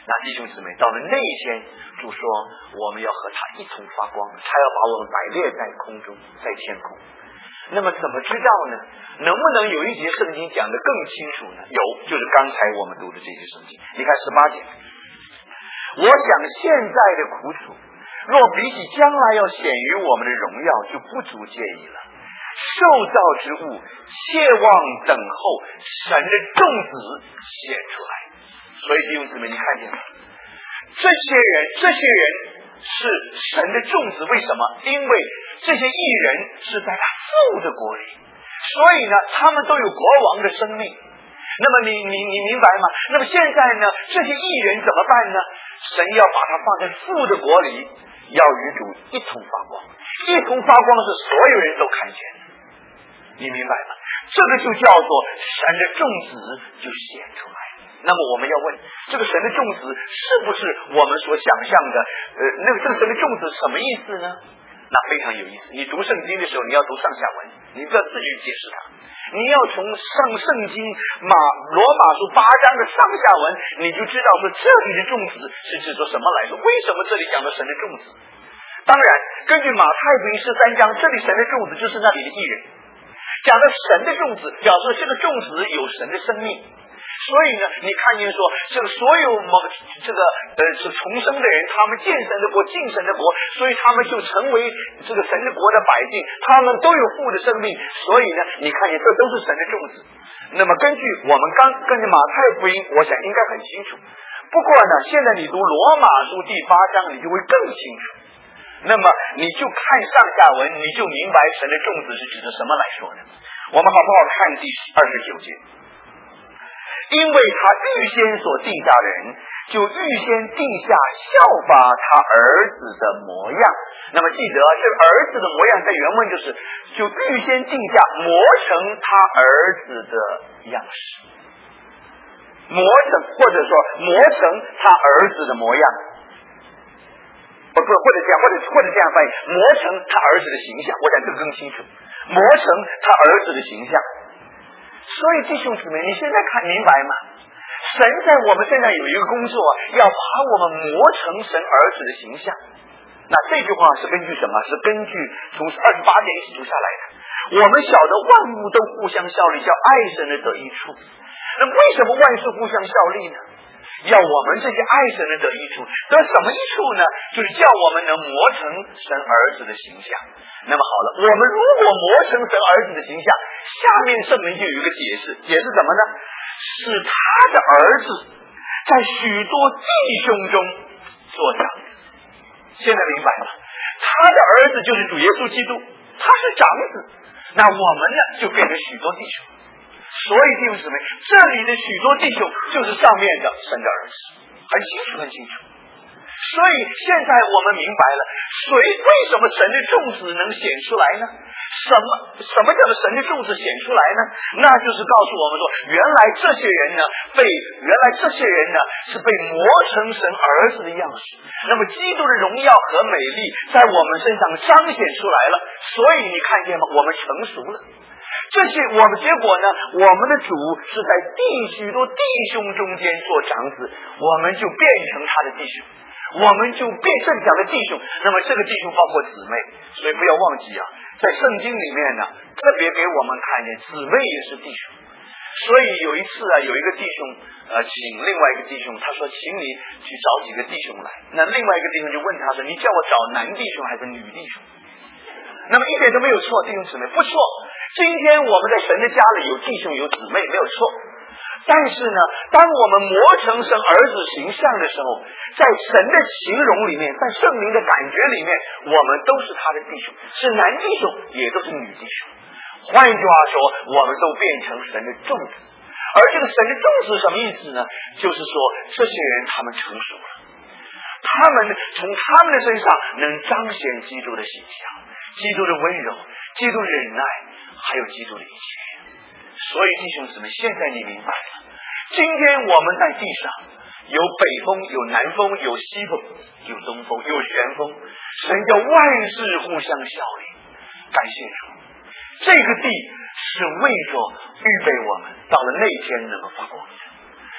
那弟兄姊妹，到了那一天，主说我们要和他一同发光，他要把我们摆列在空中，在天空。那么怎么知道呢？能不能有一节圣经讲得更清楚呢？有，就是刚才我们读的这些圣经。你看十八节，我想现在的苦楚，若比起将来要显于我们的荣耀，就不足介意了。受造之物切望等候神的种子显出来。所以弟兄姊妹，你看见吗？这些人，这些人是神的种子。为什么？因为这些义人是在他父的国里，所以呢，他们都有国王的生命。那么你你你明白吗？那么现在呢，这些义人怎么办呢？神要把它放在父的国里，要与主一同发光。一同发光是所有人都看见的，你明白吗？这个就叫做神的种子就显出来。那么我们要问，这个神的种子是不是我们所想象的呃，那个这个神的种子什么意思呢？那非常有意思。你读圣经的时候，你要读上下文，你不要自己解释它，你要从上圣经马罗马书八章的上下文，你就知道说这里的种子是指着什么来说。为什么这里讲的神的种子？当然，根据马太福音十三章，这里神的种子就是那里的义人。讲的神的种子，表示这个种子有神的生命。所以呢，你看见说，这个所有某这个呃是重生的人，他们见神的国，进神的国，所以他们就成为这个神的国的百姓，他们都有父的生命。所以呢，你看见这都是神的种子。那么根据我们刚根据马太福音，我想应该很清楚。不过呢，现在你读罗马书第八章，你就会更清楚。那么你就看上下文，你就明白神的种子是指的什么来说呢？我们好不好看第二十九节？因为他预先所定下的人，就预先定下效法他儿子的模样。那么记得这个儿子的模样在原文就是就预先定下磨成他儿子的样式，磨成或者说磨成他儿子的模样，不不或者这样或者或者这样翻译，磨成他儿子的形象。我想这个更清楚，磨成他儿子的形象。所以弟兄姊妹，你现在看明白吗？神在我们身上有一个工作，要把我们磨成神儿子的形象。那这句话是根据什么？是根据从二十八节一起读下来的。我们晓得万物都互相效力，叫爱神的得益处。那为什么万事互相效力呢？要我们这些爱神的得益处，得什么益处呢？就是叫我们能磨成神儿子的形象。那么好了，我们如果磨成神儿子的形象，下面圣灵就有一个解释，解释什么呢？是他的儿子在许多弟兄中做长子。现在明白了，他的儿子就是主耶稣基督，他是长子，那我们呢就变成许多弟兄。所以弟兄姊妹，这里的许多弟兄就是上面的神的儿子，很清楚很清楚。所以现在我们明白了，谁为什么神的种子能显出来呢？什么什么叫做神的种子显出来呢？那就是告诉我们说，原来这些人呢，被原来这些人呢是被磨成神儿子的样式。那么基督的荣耀和美丽在我们身上彰显出来了。所以你看见吗？我们成熟了。这些我们结果呢，我们的主是在弟许多弟兄中间做长子，我们就变成他的弟兄，我们就变正讲的弟兄。那么这个弟兄包括姊妹，所以不要忘记啊，在圣经里面呢，特别给我们看见姊妹也是弟兄。所以有一次啊，有一个弟兄呃，请另外一个弟兄，他说请你去找几个弟兄来。那另外一个弟兄就问他说，你叫我找男弟兄还是女弟兄？那么一点都没有错，弟兄姊妹不错。今天我们在神的家里有弟兄有姊妹没有错，但是呢，当我们磨成神儿子形象的时候，在神的形容里面，在圣灵的感觉里面，我们都是他的弟兄，是男弟兄也都是女弟兄。换一句话说，我们都变成神的种子。而这个神的种子什么意思呢？就是说这些人他们成熟了，他们从他们的身上能彰显基督的形象，基督的温柔，基督的忍耐，还有基督的一切。所以弟兄姊妹，现在你明白了，今天我们在地上有北风，有南风，有西风，有东风，有旋风，神叫万事互相效力。感谢主，这个地是为着预备我们到了那天能够发光的。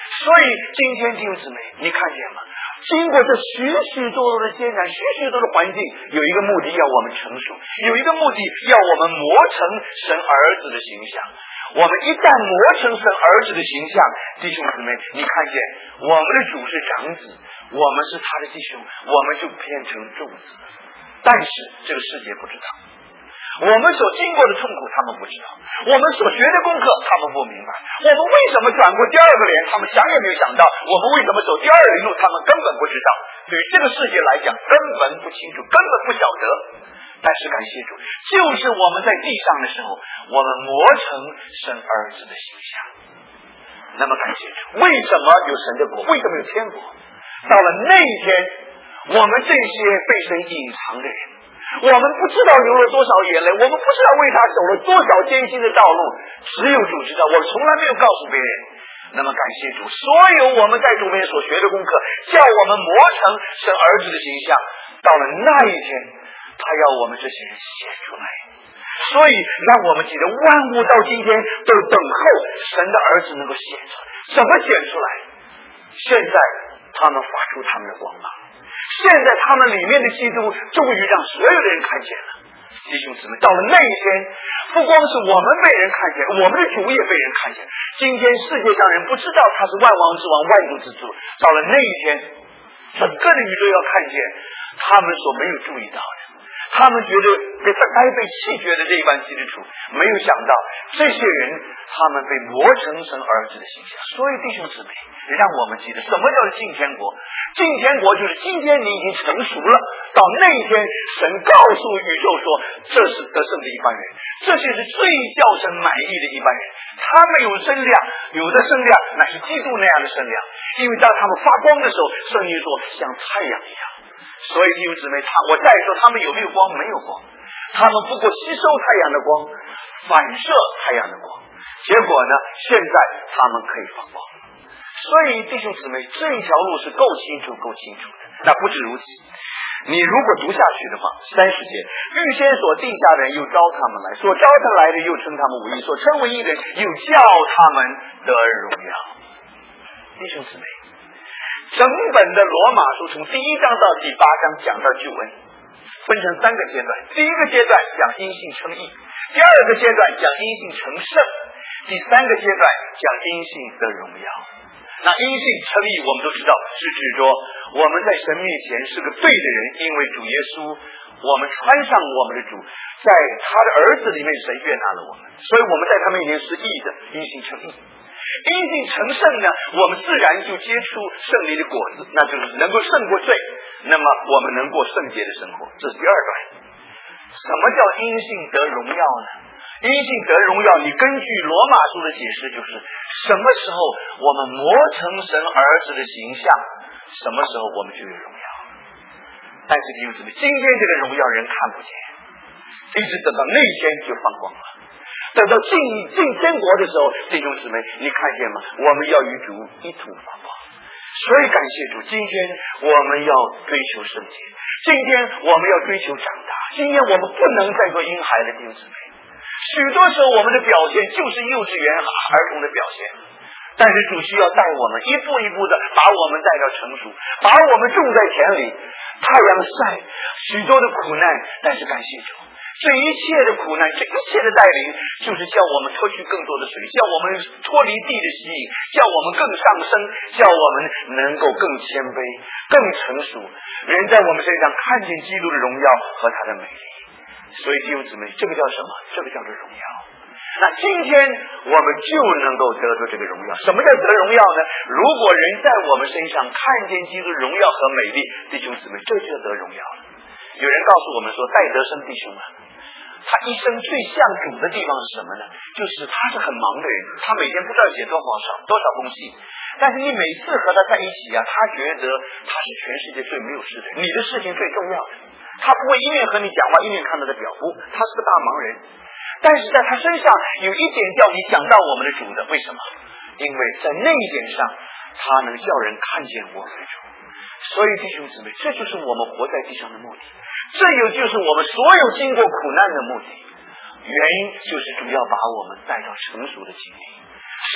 所以今天弟兄姊妹，你看见吗？经过这许许多多的艰难，许许多多的环境，有一个目的要我们成熟，有一个目的要我们磨成神儿子的形象。我们一旦磨成神儿子的形象，弟兄姊妹，你看见我们的主是长子，我们是他的弟兄，我们就变成众子。但是这个世界不知道，我们所经过的痛苦他们不知道，我们所学的功课他们不明白，我们为什么转过第二个脸他们想也没有想到，我们为什么走第二里路他们根本不知道。对于这个世界来讲根本不清楚，根本不晓得。但是感谢主，就是我们在地上的时候，我们磨成神儿子的形象。那么感谢主，为什么有神的国？为什么有天国？到了那一天，我们这些被神隐藏的人，我们不知道流了多少眼泪，我们不知道为他走了多少艰辛的道路，只有主知道，我从来没有告诉别人。那么感谢主，所有我们在主边所学的功课，叫我们磨成神儿子的形象，到了那一天，他要我们这些人显出来。所以让我们记得，万物到今天都等候神的儿子能够显出来。怎么显出来？现在他们发出他们的光芒，现在他们里面的基督终于让所有的人看见了。弟兄姊妹，到了那一天，不光是我们被人看见，我们的主也被人看见。今天世界上人不知道他是万王之王，万主之主，到了那一天，整个的宇宙要看见他们所没有注意到的，他们觉得被该被弃绝的这一般基督徒，没有想到这些人他们被磨成神儿子的形象。所以弟兄姊妹，让我们记得什么叫做进天国。进天国就是今天你已经成熟了，到那一天神告诉宇宙说，这是得胜的一般人，这就是最叫神满意的一般人。他们有身量，有的身量乃是基督那样的身量，因为当他们发光的时候，圣经说像太阳一样。所以弟兄姊妹，他我再说他们有没有光？没有光，他们不过吸收太阳的光，反射太阳的光，结果呢，现在他们可以发光。所以弟兄姊妹，这一条路是够清楚够清楚的。那不止如此，你如果读下去的话，三十节，预先所定下的人又招他们来，所招他来的又称他们为义，所称为义的人又叫他们得荣耀。弟兄姊妹，整本的罗马书从第一章到第八章讲到救恩，分成三个阶段。第一个阶段讲因信称义，第二个阶段讲因信成圣，第三个阶段讲因信得荣耀。那因信称义我们都知道是指着我们在神面前是个对的人，因为主耶稣我们穿上我们的主，在他的儿子里面神悦纳了我们，所以我们在他面前是义的，因信称义。因信成圣呢，我们自然就结出圣灵的果子，那就是能够胜过罪，那么我们能过圣洁的生活，这是第二段。什么叫因信得荣耀呢？因信得荣耀，你根据罗马书的解释，就是什么时候我们磨成神儿子的形象，什么时候我们就有荣耀。但是弟兄姊妹，今天这个荣耀人看不见，一直等到那一天就放光了。等到进进天国的时候，弟兄姊妹，你看见吗？我们要与主一同发光。所以感谢主，今天我们要追求圣洁，今天我们要追求长大，今天我们不能再做婴孩的弟兄姊妹。许多时候我们的表现就是幼稚园儿童的表现，但是主需要带我们一步一步的把我们带到成熟，把我们种在田里，太阳晒许多的苦难，但是感谢主，这一切的苦难，这一切的带领，就是叫我们脱去更多的水，叫我们脱离地的吸引，叫我们更上升，叫我们能够更谦卑更成熟，人在我们身上看见基督的荣耀和他的美丽。所以弟兄姊妹，这个叫什么？这个叫做荣耀。那今天我们就能够得到这个荣耀。什么叫得荣耀呢？如果人在我们身上看见基督的荣耀和美丽，弟兄姊妹，这就得荣耀了。有人告诉我们说，戴德生弟兄啊，他一生最像主的地方是什么呢？就是他是很忙的人，他每天不知道写多少多少封信，但是你每次和他在一起啊，他觉得他是全世界最没有事的人，你的事情最重要的，他不会一面和你讲话一面看他的表布，他是个大忙人。但是在他身上有一点叫你想到我们的主的，为什么？因为在那一点上，他能叫人看见我们的主。所以弟兄姊妹，这就是我们活在地上的目的，这也就是我们所有经过苦难的目的。原因就是主要把我们带到成熟的境地，使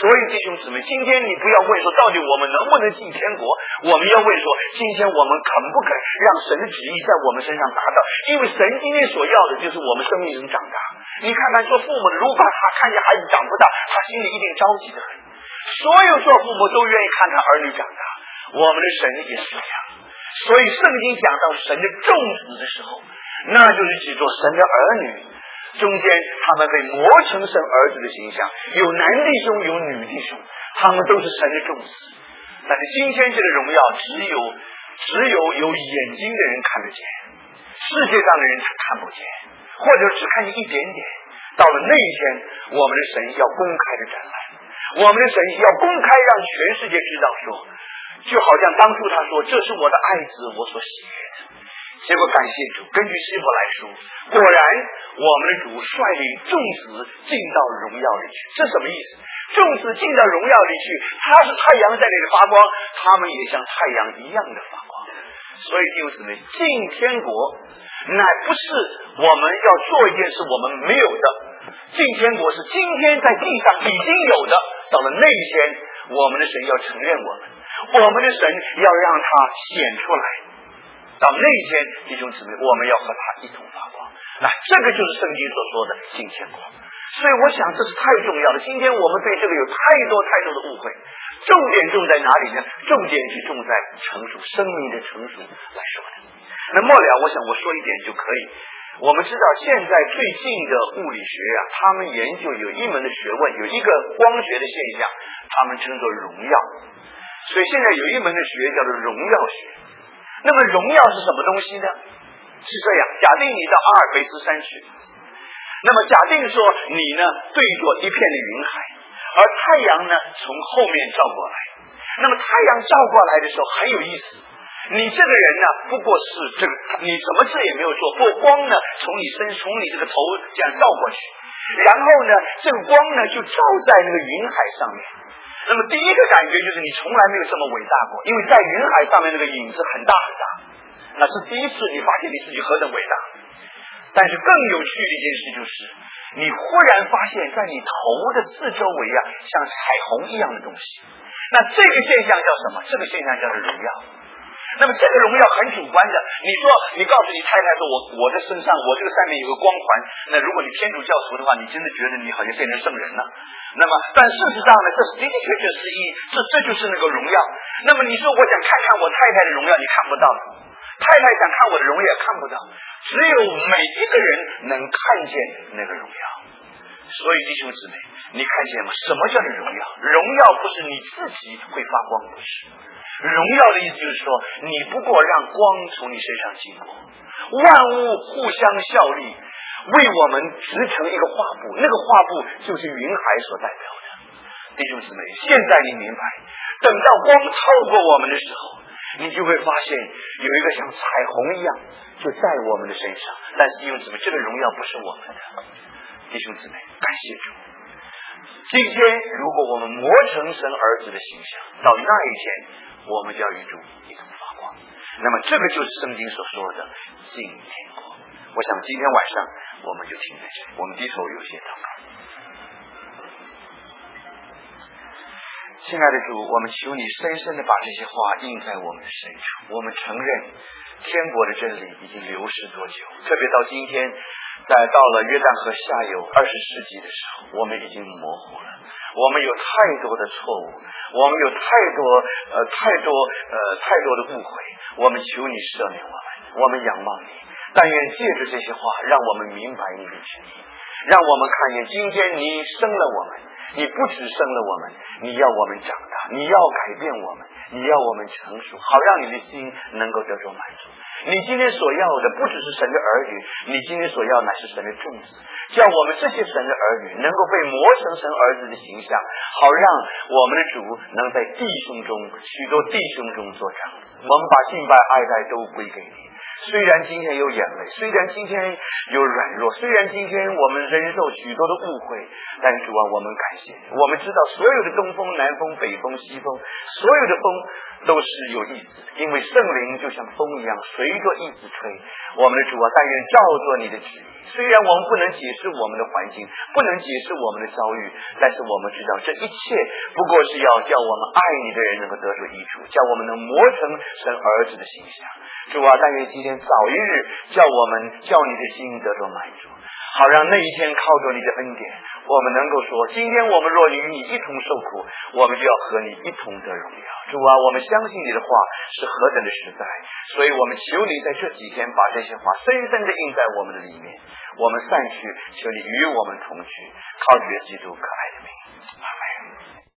所以弟兄姊妹，今天你不要问说到底我们能不能进天国，我们要问说今天我们肯不肯让神的旨意在我们身上达到，因为神今天所要的就是我们生命中长大。你看看做父母的，如果他看见孩子长不大，他心里一定着急的很。所有做父母都愿意看他儿女长大，我们的神也是这样。所以圣经讲到神的众子的时候，那就是指着神的儿女中间，他们被磨成神儿子的形象，有男弟兄有女弟兄，他们都是神的众子。但是今天这个荣耀只有只有有眼睛的人看得见，世界上的人他看不见，或者只看见一点点。到了那一天，我们的神要公开的展览，我们的神要公开让全世界知道说，就好像当初他说这是我的爱子，我所喜悦的。结果感谢主，根据希伯来书，果然我们的主率领众子进到荣耀里去。这什么意思？众子进到荣耀里去，他是太阳在那里发光，他们也像太阳一样的发光。所以弟兄姊妹，进天国乃不是我们要做一件事我们没有的，进天国是今天在地上已经有的，到了那一天我们的神要承认我们，我们的神要让它显出来，到那一天弟兄姊妹，我们要和他一同发光。那这个就是圣经所说的进天国。所以我想这是太重要了，今天我们对这个有太多太多的误会，重点重在哪里呢？重点是重在成熟，生命的成熟来说的。那末了我想我说一点就可以。我们知道现在最近的物理学啊，他们研究有一门的学问，有一个光学的现象，他们称作荣耀。所以现在有一门的学叫做荣耀学。那么荣耀是什么东西呢？是这样，假定你到阿尔卑斯山去，那么假定说你呢对着一片的云海，而太阳呢从后面照过来，那么太阳照过来的时候很有意思，你这个人呢不过是这个，你什么事也没有做，不过光呢从你身从你这个头这样照过去，然后呢这个光呢就照在那个云海上面。那么第一个感觉就是你从来没有这么伟大过，因为在云海上面那个影子很大很大，那是第一次你发现你自己何等伟大。但是更有趣的一件事就是，你忽然发现在你头的四周围啊像彩虹一样的东西。那这个现象叫什么？这个现象叫做荣耀。那么这个荣耀很主观的，你说你告诉你太太说我我的身上我这个上面有个光环，那如果你天主教徒的话，你真的觉得你好像变成圣人了。那么但事实上呢，这的的确确是一这这就是那个荣耀。那么你说我想看看我太太的荣耀，你看不到，太太想看我的荣耀也看不到，只有每一个人能看见那个荣耀。所以弟兄姊妹，你看见吗？什么叫做荣耀？荣耀不是你自己会发光，不是。荣耀的意思就是说，你不过让光从你身上经过，万物互相效力，为我们织成一个画布，那个画布就是云海所代表的。弟兄姊妹，现在你明白，等到光超过我们的时候，你就会发现有一个像彩虹一样就在我们的身上。但是弟兄姊妹，这个荣耀不是我们的。弟兄姊妹，感谢主。今天如果我们磨成神儿子的形象，到那一天我们就要与主一同发光。那么这个就是圣经所说的进天国。我想今天晚上我们就停在这里，我们低头有些祷告。亲爱的主，我们求你深深的把这些话印在我们的深处。我们承认天国的真理已经流逝多久，特别到今天，在到了约旦河下游二十世纪的时候，我们已经模糊了，我们有太多的错误，我们有太多呃太多呃太多的误会。我们求你赦免我们，我们仰望你。但愿借着这些话，让我们明白你的旨意，让我们看见今天你生了我们，你不只生了我们，你要我们长大，你要改变我们，你要我们成熟，好让你的心能够得着满足。你今天所要的不只是神的儿女，你今天所要乃是神的众子，叫我们这些神的儿女能够被磨成神儿子的形象，好让我们的主能在弟兄中许多弟兄中作长。我们把敬拜爱戴都归给你， 虽然今天有眼泪，虽然今天有软弱，虽然今天我们忍受许多的误会，但主啊，我们感谢你。我们知道所有的东风、南风、北风、西风，所有的风都是有意思的，因为圣灵就像风一样随着意思吹。我们的主啊，但愿照做你的旨意。虽然我们不能解释我们的环境，不能解释我们的遭遇，但是我们知道这一切不过是要叫我们爱你的人能够得出益处，叫我们能磨成神儿子的形象。主啊，但愿今天早一日叫我们叫你的心得着满足，好让那一天靠着你的恩典，我们能够说，今天我们若与你一同受苦，我们就要和你一同得荣耀。主啊，我们相信你的话是何等的实在，所以我们求你在这几天把这些话深深的印在我们的里面。我们散去，求你与我们同去，靠着基督可爱的名。